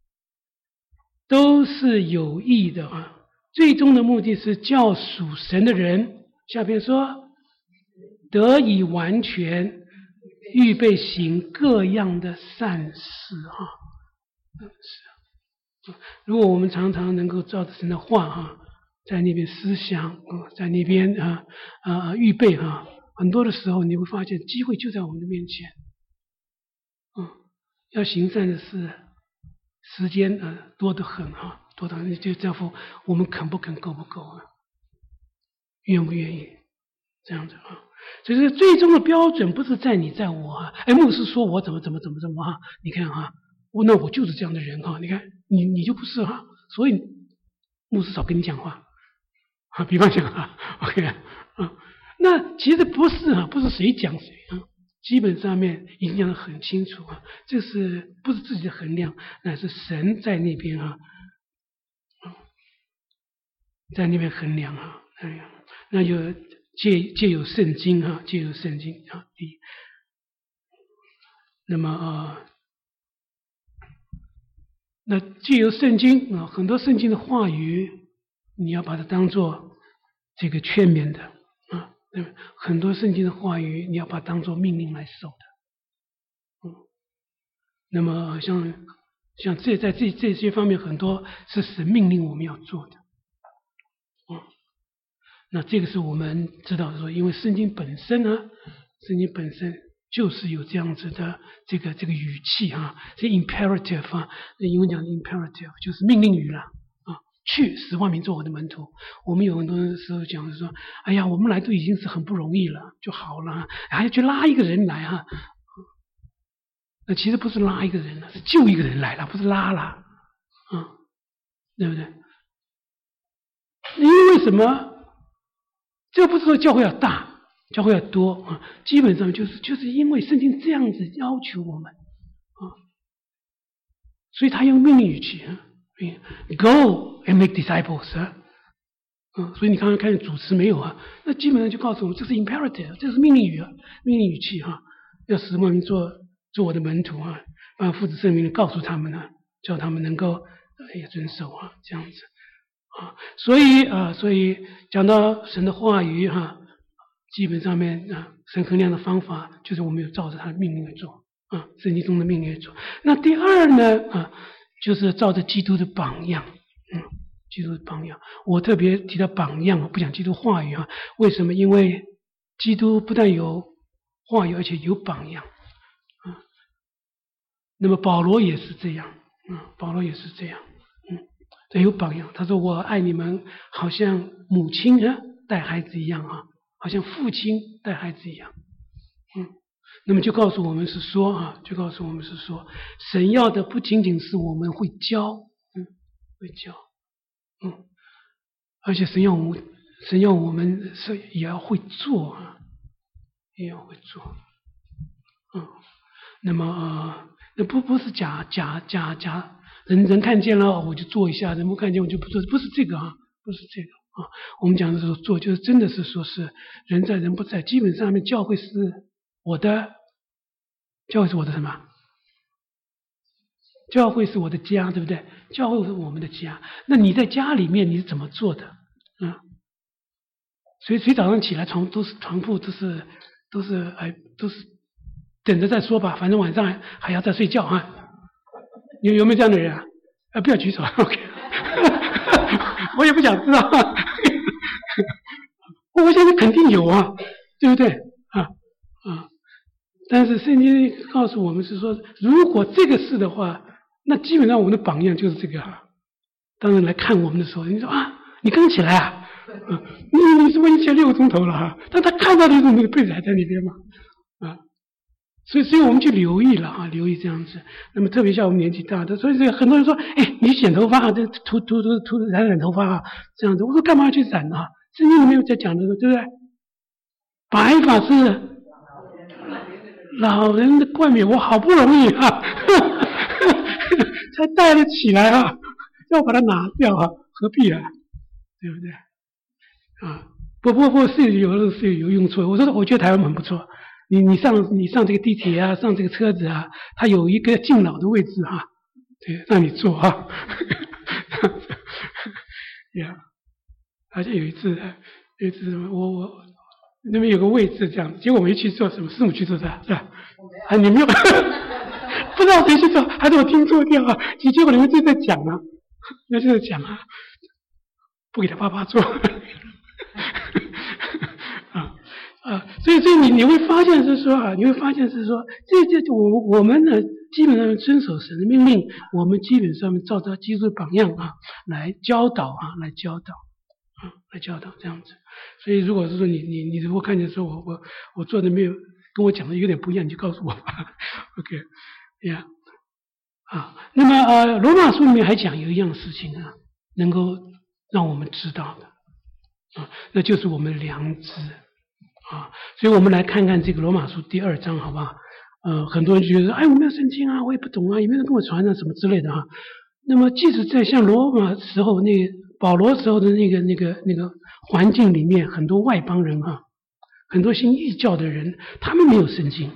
都是有益的啊，最终的目的是叫属神的人，下边说得以完全，预备行各样的善事啊。是，如果我们常常能够照着神的话啊，在那边思想啊，在那边啊啊预备啊，很多的时候你会发现机会就在我们的面前。嗯，要行善的事。时间呃多得很哈，多得很，就在乎我们肯不肯，够不够啊，愿不愿意这样子啊？所以最终的标准不是在你在我啊，哎，牧师说我怎么怎么怎么怎么哈，你看哈，我那我就是这样的人哈，你看你你就不是哈，所以牧师少跟你讲话啊，比方讲啊 ，OK 啊，那其实不是啊，不是谁讲谁啊。基本上面已经讲得很清楚啊，这是不是自己的衡量，乃是神在那边啊，在那边衡量啊， 哎呀，那就借借有圣经哈，借有圣经啊。第一，那么啊，那借由圣经啊，很多圣经的话语，你要把它当做这个劝勉的啊，对吧？很多圣经的话语，你要把它当做命令来守的。嗯，那么像像这在这这些方面，很多是神命令我们要做的。嗯，那这个是我们知道说，因为圣经本身呢，圣经本身就是有这样子的这个这个语气啊，是 imperative 啊，英文讲的 imperative 就是命令语了啊，去使万民做我的门徒。我们有很多时候讲的说，哎呀，我们来都已经是很不容易了，就好了，还要去拉一个人来哈、啊，那其实不是拉一个人了，是救一个人来了，不是拉了，啊，对不对？因为什么？这不是说教会要大，教会要多啊，基本上就是就是因为圣经这样子要求我们啊，所以他用命令语气啊 ，Go and make disciples 啊，啊，所以你刚刚看见主词没有啊？那基本上就告诉我们，这是 imperative， 这是命令语啊，命令语气啊，要使万民做做我的门徒啊，把父子圣名告诉他们啊，叫他们能够也遵守啊，这样子。啊，所以啊，所以讲到神的话语哈、啊，基本上面啊，神衡量的方法就是我们有照着他的命令来做啊，圣经中的命令来做。那第二呢啊，就是照着基督的榜样，嗯，基督的榜样。我特别提到榜样，我不讲基督话语啊，为什么？因为基督不但有话语，而且有榜样啊。那么保罗也是这样啊，保罗也是这样。这有榜样，他说我爱你们，好像母亲啊带孩子一样啊，好像父亲带孩子一样，嗯，那么就告诉我们是说啊，就告诉我们是说，神要的不仅仅是我们会教，嗯，会教，嗯，而且神要我们，神要我们是也要会做啊，也要会做，嗯，那么啊，那不不是假假假假。人人看见了我就做一下，人不看见我就不做，不是这个啊，不是这个啊。我们讲的是做，就是真的是说是人在人不在，基本上面教会是我的，教会是我的什么？教会是我的家，对不对？教会是我们的家。那你在家里面你是怎么做的？啊？谁谁早上起来床都是床铺都是都是哎都是等着再说吧，反正晚上还要再睡觉啊。有有没有这样的人啊？啊，不要举手 ，OK 。我也不想知道，我相信肯定有啊，对不对啊啊？但是圣经告诉我们是说，如果这个是的话，那基本上我们的榜样就是这个啊。当人来看我们的时候，你说啊，你刚起来啊，啊你你是不是一天六个钟头了啊？但他看到的时候，那个被子还在那边嘛，啊。所以，所以我们就留意了啊，留意这样子。那么，特别像我们年纪大的，所以这个很多人说：“哎，你剪头发啊，这涂涂涂涂染染头发啊，这样子。”我说：“干嘛要去染啊？圣经里面有在讲这个，对不对？白发是老人的冠冕，我好不容易啊，才戴得起来啊，要把它拿掉啊，何必啊？对不对？啊，不不不，是有的是有用处。我说，我觉得台湾很不错。”你你上你上这个地铁啊，上这个车子啊，它有一个敬老的位置哈、啊，对，让你坐啊。呀，而且有一次，有一次我我那边有个位置这样，结果我没去坐，什么师母去坐的，是吧？啊，你没有，不知道谁去坐，还是我听错掉啊？结果你们就在讲啊，那就在讲啊，不给他爸爸坐。啊，所以，所以你你会发现是说啊，你会发现是说，这这我我们呢，基本上遵守神的命令，我们基本上照着基督的榜样啊，来教导啊，来教导啊，来教导这样子。所以，如果是说你你你如果看见说我我我做的没有跟我讲的有点不一样，你就告诉我吧。OK， 呀、yeah. 啊，那么呃，罗马书里面还讲有一样事情啊，能够让我们知道的啊，那就是我们良知。啊，所以我们来看看这个罗马书第二章，好不好？呃，很多人觉得，哎，我没有圣经啊，我也不懂啊，也没有人跟我传啊，什么之类的哈、啊。那么，即使在像罗马时候那保罗时候的那个那个那个环境里面，很多外邦人哈，很多信异教的人，他们没有圣经，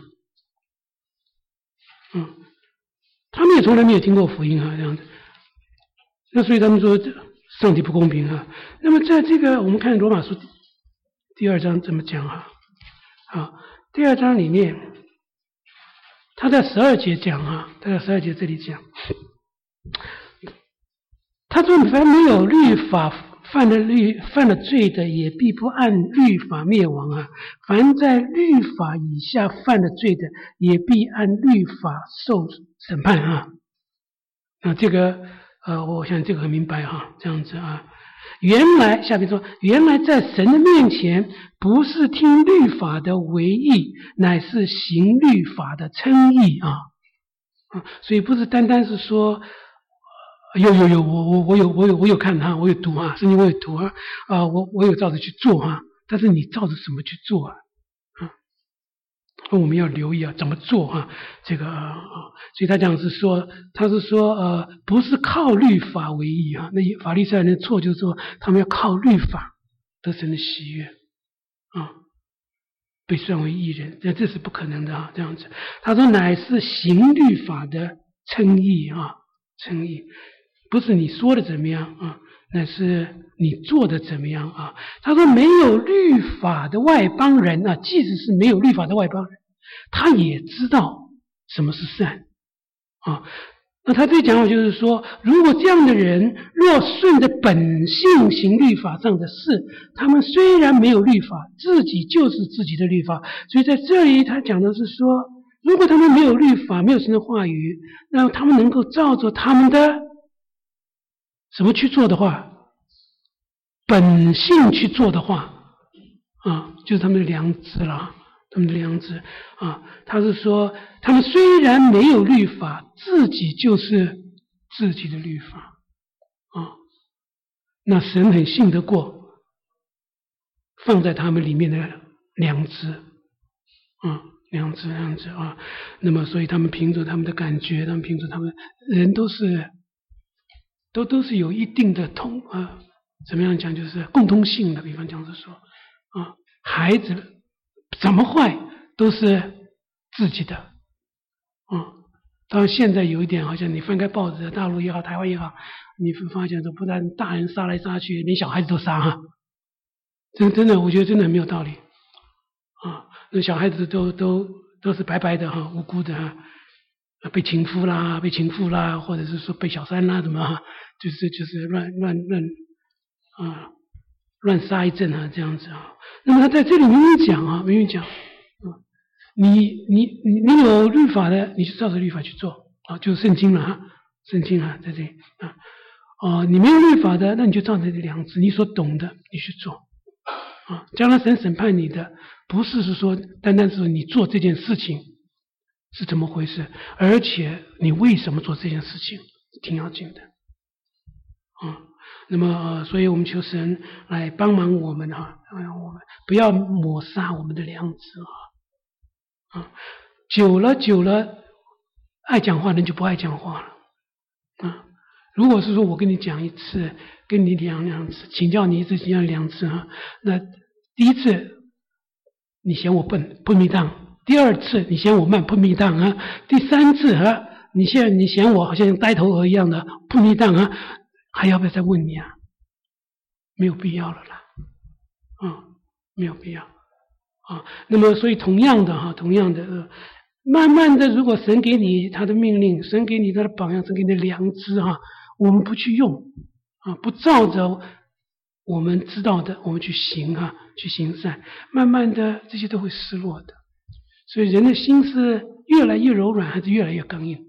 嗯，他们也从来没有听过福音啊，这样子。那所以他们说上帝不公平啊。那么在这个我们看罗马书第二章怎么讲啊？啊，第二章里面，他在十二节讲啊，他在十二节这里讲。他说：“凡没有律法犯了律犯了罪的，也必不按律法灭亡啊；凡在律法以下犯了罪的，也必按律法受审判啊。”啊，这个呃，我想这个很明白哈，这样子啊。原来下面说，原来在神的面前，不是听律法的为义，乃是行律法的称义啊啊，所以不是单单是说。有有有，我我我有我有我有看哈，我有读啊，圣经我有读啊，啊，我我有照着去做哈，但是你照着什么去做啊？啊，我们要留意啊，怎么做哈？这个啊，所以他讲是说，他是说呃，不是靠律法为义啊，那法利赛人的错就是说，他们要靠律法得神的喜悦啊，被算为义人，这这是不可能的啊，这样子。他说乃是行律法的称义啊，称义。不是你说的怎么样啊，乃是你做的怎么样啊？他说没有律法的外邦人啊，即使是没有律法的外邦人，他也知道什么是善啊。那他这讲法就是说，如果这样的人若顺着本性行律法上的事，他们虽然没有律法，自己就是自己的律法。所以在这里他讲的是说，如果他们没有律法，没有神的话语，那他们能够照着他们的什么去做的话，本性去做的话啊，就是他们的良知了，他们的良知啊。他是说，他们虽然没有律法，自己就是自己的律法啊。那神很信得过放在他们里面的良知啊，良知良知啊。那么，所以他们凭着他们的感觉，他们凭着他们人都是。都都是有一定的通啊，怎么样讲就是共通性的。比方讲是说啊，孩子怎么坏都是自己的啊。当然现在有一点，好像你翻开报纸，大陆也好，台湾也好，你会发现说，不但大人杀来杀去，连小孩子都杀哈。真真的，我觉得真的很没有道理啊。那小孩子都都都是白白的哈，无辜的哈。被情夫啦，被情妇啦，或者是说被小三啦，怎么，就是就是乱乱乱啊，乱杀一阵啊，这样子啊。那么他在这里明明讲啊，明明讲，啊，你你你你有律法的，你就照着律法去做啊，就是圣经了哈，圣经啊，在这里啊，哦，你没有律法的，那你就照着你的良知，你所懂的，你去做啊。将来神审判你的，不是是说单单是你做这件事情。是怎么回事？而且你为什么做这件事情，挺要紧的啊。那么、呃，所以我们求神来帮忙我们哈，帮忙我们不要抹杀我们的良知啊啊。久了久了，爱讲话人就不爱讲话了啊。如果是说我跟你讲一次，跟你讲两次，请教你一次，请教两次哈，那第一次你嫌我笨，笨没当。第二次你嫌我慢，不密当啊；第三次啊，你现在你嫌我好像呆头鹅一样的不密当啊，还要不要再问你啊？没有必要了啦，啊、嗯，没有必要啊。那么所以同样的哈，同样的，呃，慢慢的，如果神给你他的命令，神给你他的榜样，神给你的良知哈，我们不去用啊，不照着我们知道的，我们去行啊，去行善，慢慢的这些都会失落的。所以人的心是越来越柔软，还是越来越刚硬？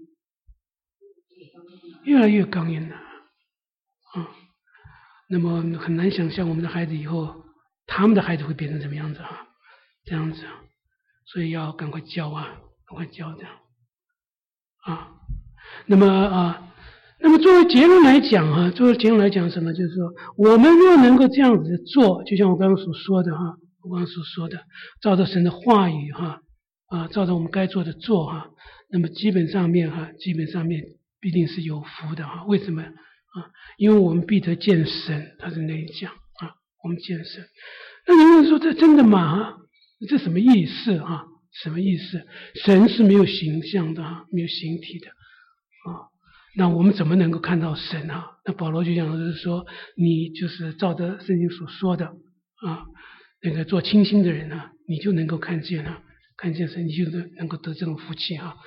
越来越刚硬了，啊！那么很难想象我们的孩子以后，他们的孩子会变成什么样子啊？这样子，所以要赶快教啊，赶快教这样啊。那么啊，那么作为结论来讲啊，作为结论来讲什么？就是说，我们若能够这样子做，就像我刚刚所说的哈，我刚刚所说的，照着神的话语哈。啊，照着我们该做的做哈，那么基本上面哈，基本上面必定是有福的哈。为什么啊，因为我们必得见神，他是那一讲啊，我们见神。那有人说这真的吗？这什么意思啊？什么意思？神是没有形象的啊，没有形体的啊。那我们怎么能够看到神啊？那保罗就讲的是说，你就是照着圣经所说的啊，那个做清心的人啊，你就能够看见啊，看见神，你就能够得这种福气啊。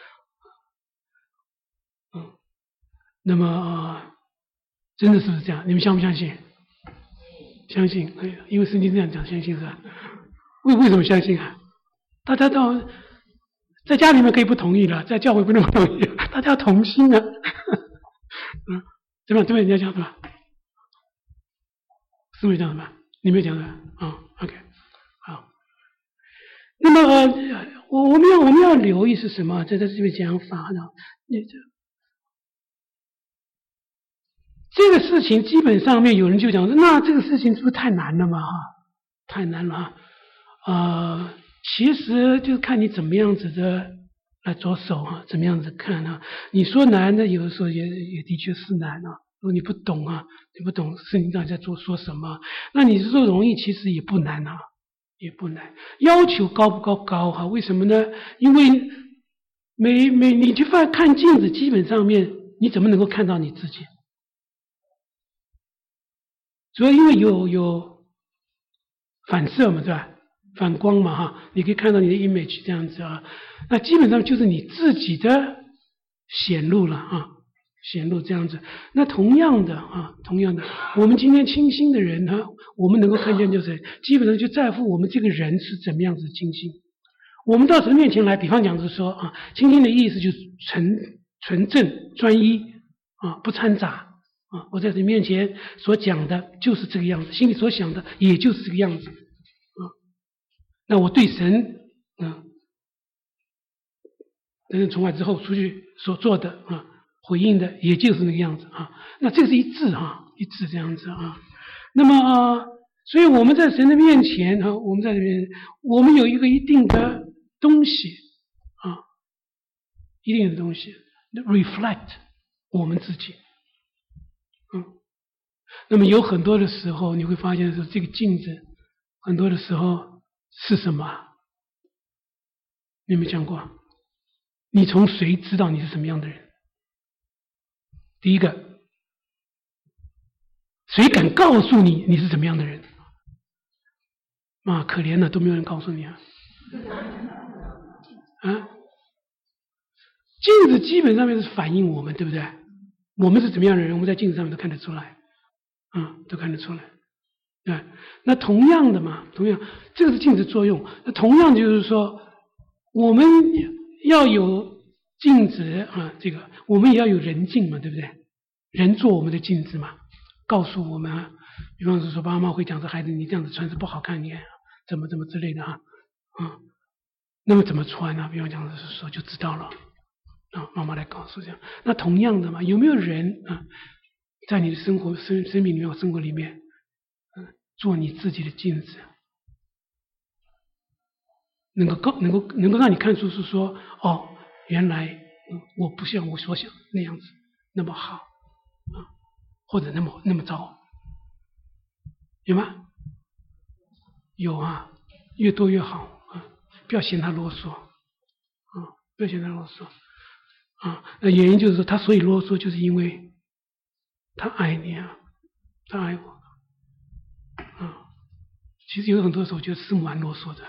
嗯，那么、呃、真的是不是这样？你们相不相信？相信，哎，因为圣经这样讲，相信是吧？为为什么相信啊？大家都在家里面可以不同意了，在教会不能不同意，大家同心啊。嗯，怎么样？对不对？你要讲什么？是不是讲什么？你没有讲什么？啊、哦、？OK， 好。那么、呃、我我们要我们要留意是什么？在在这边讲法呢？你这这个事情基本上面有人就讲说，那这个事情是不是太难了嘛？哈，太难了啊。呃，其实就是看你怎么样子的来着手啊，怎么样子看啊。你说难的，有的时候也也的确是难啊。如果你不懂啊，你不懂圣经上在做说什么，那你说容易，其实也不难啊，也不难。要求高不高？高哈、啊？为什么呢？因为每每你去看看镜子，基本上面你怎么能够看到你自己？主要因为有有反射嘛，对吧？反光嘛，哈，你可以看到你的 image 这样子啊。那基本上就是你自己的显露了啊，显露这样子。那同样的啊，同样的，我们今天清心的人呢，我们能够看见就是，基本上就在乎我们这个人是怎么样子清心。我们到神面前来，比方讲是说啊，清心的意思就是纯纯正专一啊，不掺杂。啊，我在你面前所讲的就是这个样子，心里所想的也就是这个样子啊。那我对神，啊，等等从外之后出去所做的啊，回应的也就是那个样子啊。那这个是一致啊，一致这样子啊。那么、呃，所以我们在神的面前啊，我们在这边，我们有一个一定的东西啊，一定的东西 reflect 我们自己。嗯，那么有很多的时候，你会发现说这个镜子，很多的时候是什么？你有没有讲过？你从谁知道你是什么样的人？第一个，谁敢告诉你你是什么样的人？啊，可怜了，都没有人告诉你啊！啊，镜子基本上面是反映我们，对不对？我们是怎么样的人，我们在镜子上面都看得出来，啊，都看得出来。对，那同样的嘛，同样这个是镜子作用。那同样就是说，我们要有镜子啊，这个我们也要有人镜嘛，对不对？人做我们的镜子嘛，告诉我们啊，比方说说爸妈会讲说孩子你这样子穿是不好看，你看怎么怎么之类的哈啊。那么怎么穿呢？比方讲是说就知道了。啊，妈妈来告诉这样。那同样的嘛，有没有人啊，在你的生活生生命里面、生活里面，嗯、啊，做你自己的镜子，能够告能够能够让你看出是说，哦，原来、嗯、我不像我所想那样子那么好啊，或者那么那么糟，有吗？有啊，越多越好啊，不要嫌他啰嗦啊，不要嫌他啰嗦。啊，那原因就是说，他所以啰嗦，就是因为他爱你啊，他爱我啊。其实有很多时候，我觉得师母蛮啰嗦的。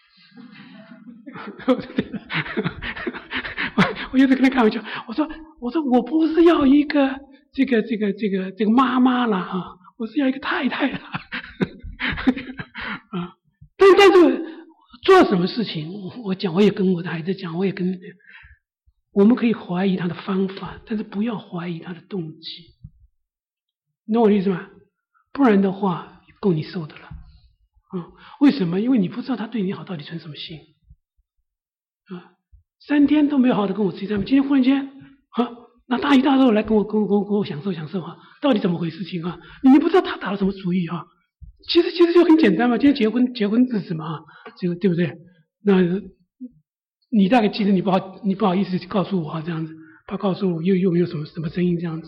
我有时跟他开玩笑，我说：“我说我不是要一个这个这个这个这个妈妈了啊，我是要一个太太了。”啊，但但是做什么事情，我讲，我也跟我的孩子讲，我也跟。我们可以怀疑他的方法，但是不要怀疑他的动机，你懂我的意思吗？不然的话，够你受的了。嗯，为什么？因为你不知道他对你好到底存什么心啊！三天都没有好好的跟我吃饭，今天忽然间啊，那大鱼大肉来跟我跟我跟我跟我享受享受啊，到底怎么回事情啊？你不知道他打了什么主意啊？其实其实就很简单嘛，今天结婚结婚日子嘛，这个对不对？那。你大概记得你不好，你不好意思告诉我这样子，怕告诉我又又没有什么什么声音这样子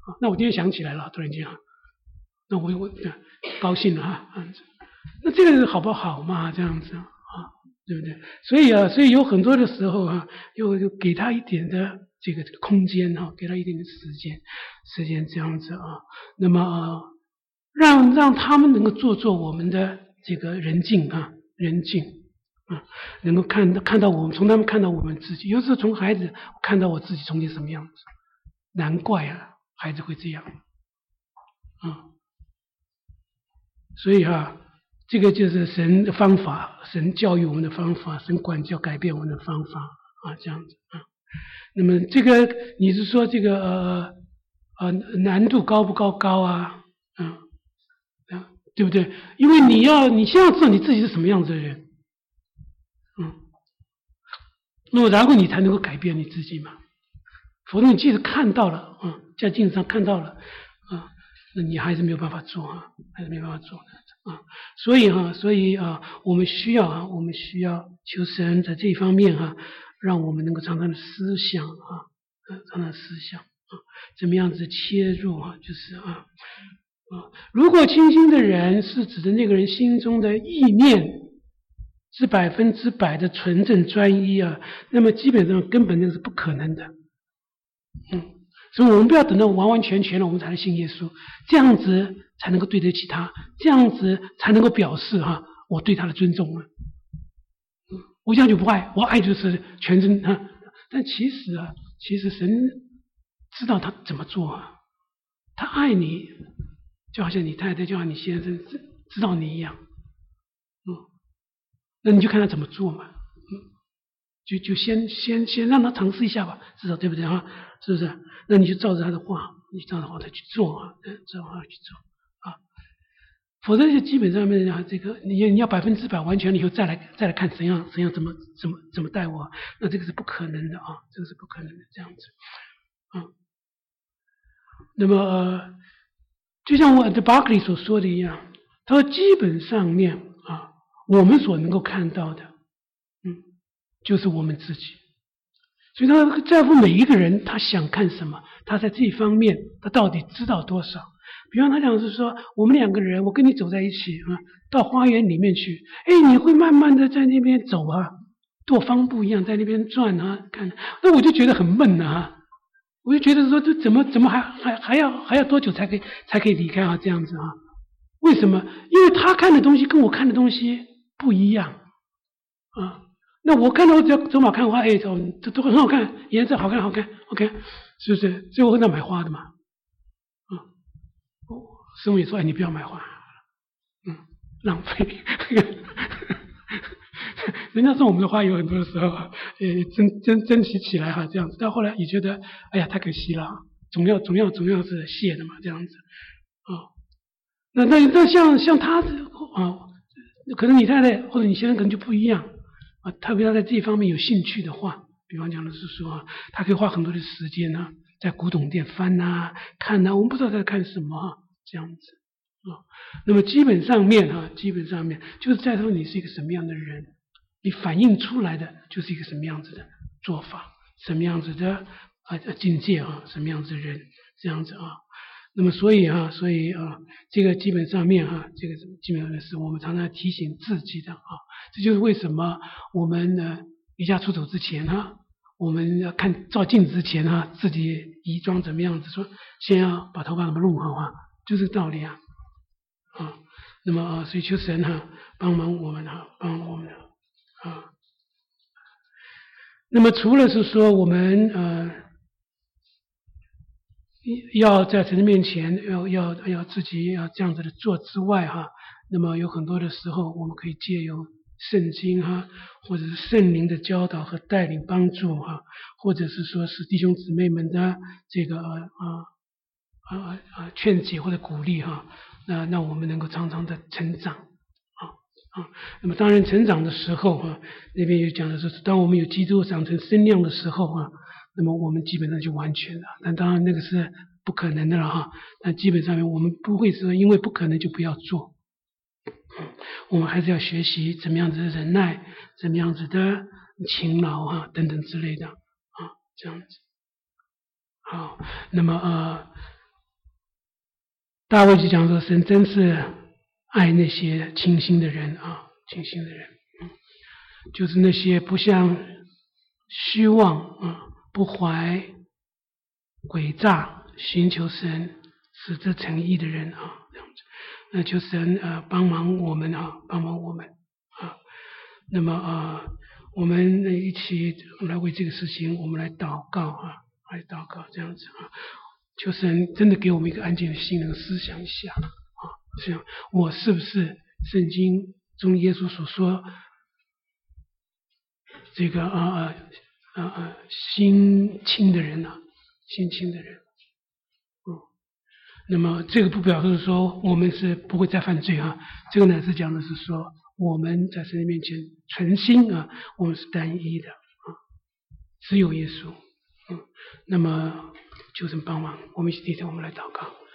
那我今天想起来了，突然间啊，那我我高兴了哈，那这个好不好嘛？这样子啊，对不对？所以啊，所以有很多的时候啊，又又给他一点的这个这个空间哈、啊，给他一点的时间，时间这样子啊，那么、啊、让让他们能够做做我们的这个人境啊，人境啊，能够看到看到我们，从他们看到我们自己，有时候从孩子看到我自己从前什么样子，难怪啊，孩子会这样啊。所以啊，这个就是神的方法，神教育我们的方法，神管教改变我们的方法啊，这样子啊。那么这个你是说这个呃呃难度高不高？高啊，嗯、啊，啊，对不对？因为你要你先要知道你自己是什么样子的人，嗯，那么然后你才能够改变你自己嘛。否则你即使看到了，嗯，在镜子上看到了，啊，那你还是没有办法做啊，还是没办法做的啊。所以哈、啊，所以啊，我们需要啊，我们需要求神在这一方面哈、啊，让我们能够常常的思想啊，常常思想啊，怎么样子切入啊，就是啊啊，如果清心的人是指的那个人心中的意念是百分之百的纯正专一啊，那么基本上根本那是不可能的。嗯，所以我们不要等到完完全全了，我们才能信耶稣，这样子才能够对得起他，这样子才能够表示哈、啊、我对他的尊重啊。嗯，我这样就不爱，我爱就是全真啊。但其实啊，其实神知道他怎么做啊，他爱你，就好像你太太，就好像你先生知道你一样。嗯，那你就看他怎么做嘛。就就先先先让他尝试一下吧，至少对不对啊？是不是？那你就照着他的话，你照着他的话去做啊，照着话去做啊。否则就基本上面啊，这个你你要百分之百完全了以后再来再来看怎样怎样怎么怎么怎么带我，那这个是不可能的啊，这个是不可能的这样子啊。那么、呃、就像我的巴克利所说的一样，他说基本上面啊，我们所能够看到的。就是我们自己，所以他在乎每一个人，他想看什么，他在这一方面他到底知道多少。比方他讲是说，我们两个人，我跟你走在一起啊，到花园里面去，哎，你会慢慢的在那边走啊，跺方步一样在那边转啊，看，那我就觉得很闷啊，我就觉得说，这怎么怎么还还还要还要多久才可以才可以离开啊？这样子啊？为什么？因为他看的东西跟我看的东西不一样啊。那我看到只要走马看花，哎，走这都很好看，颜色好看，好看 ，OK， 是不是？所以我跟他买花的嘛，嗯，师母也说，哎，你不要买花，嗯，浪费。人家送我们的花有很多的时候，呃，珍珍珍惜起来哈，这样子。到后来也觉得，哎呀，太可惜了，总要总要总要是谢的嘛，这样子，啊、哦，那那那像像他啊，可能你太太或者你先生可能就不一样。啊，特别他在这一方面有兴趣的话，比方讲的是说啊，他可以花很多的时间呢、啊，在古董店翻啊、看啊，我们不知道在看什么啊，这样子啊。那么基本上面啊，基本上面就是在说你是一个什么样的人，你反映出来的就是一个什么样子的做法，什么样子的啊境界啊，什么样子的人，这样子啊。那么所以啊，所以啊，这个基本上面啊，这个基本上是我们常常提醒自己的啊。这就是为什么我们呢离家出走之前啊，我们要看照镜子之前啊，自己仪装怎么样子，说先要把头发怎么弄好啊，就是道理啊啊。那么啊，所以求神哈、啊、帮忙我们啊，帮忙我们啊。那么除了是说我们呃。要在神的面前要要要自己要这样子的做之外哈，那么有很多的时候我们可以借由圣经哈，或者是圣灵的教导和带领帮助哈，或者是说是弟兄姊妹们的这个啊啊啊劝解或者鼓励哈，那让我们能够常常的成长啊啊。那么当然成长的时候哈，那边有讲的是，当我们有基督长成身量的时候啊。那么我们基本上就完全了，但当然那个是不可能的了哈。但基本上我们不会说因为不可能就不要做，我们还是要学习怎么样子的忍耐，怎么样子的勤劳哈等等之类的啊，这样子。好，那么呃大卫就讲说，神真是爱那些清心的人啊，清心的人，嗯，就是那些不向虚妄啊，不怀诡诈，寻求神使之诚意的人啊，这样子，那就神呃帮忙我们啊，帮忙我们啊，那么啊、呃，我们一起来为这个事情，我们来祷告啊，来祷告这样子啊。求神真的给我们一个安静的心，能思想一下啊，想我是不是圣经中耶稣所说这个啊啊啊啊心清的人呢、啊？心清的人，嗯，那么这个不表示说我们是不会再犯罪啊，这个乃是讲的是说我们在神的面前存心啊，我们是单一的啊，只有耶稣，嗯，那么求神帮忙，我们一起低头，我们来祷告。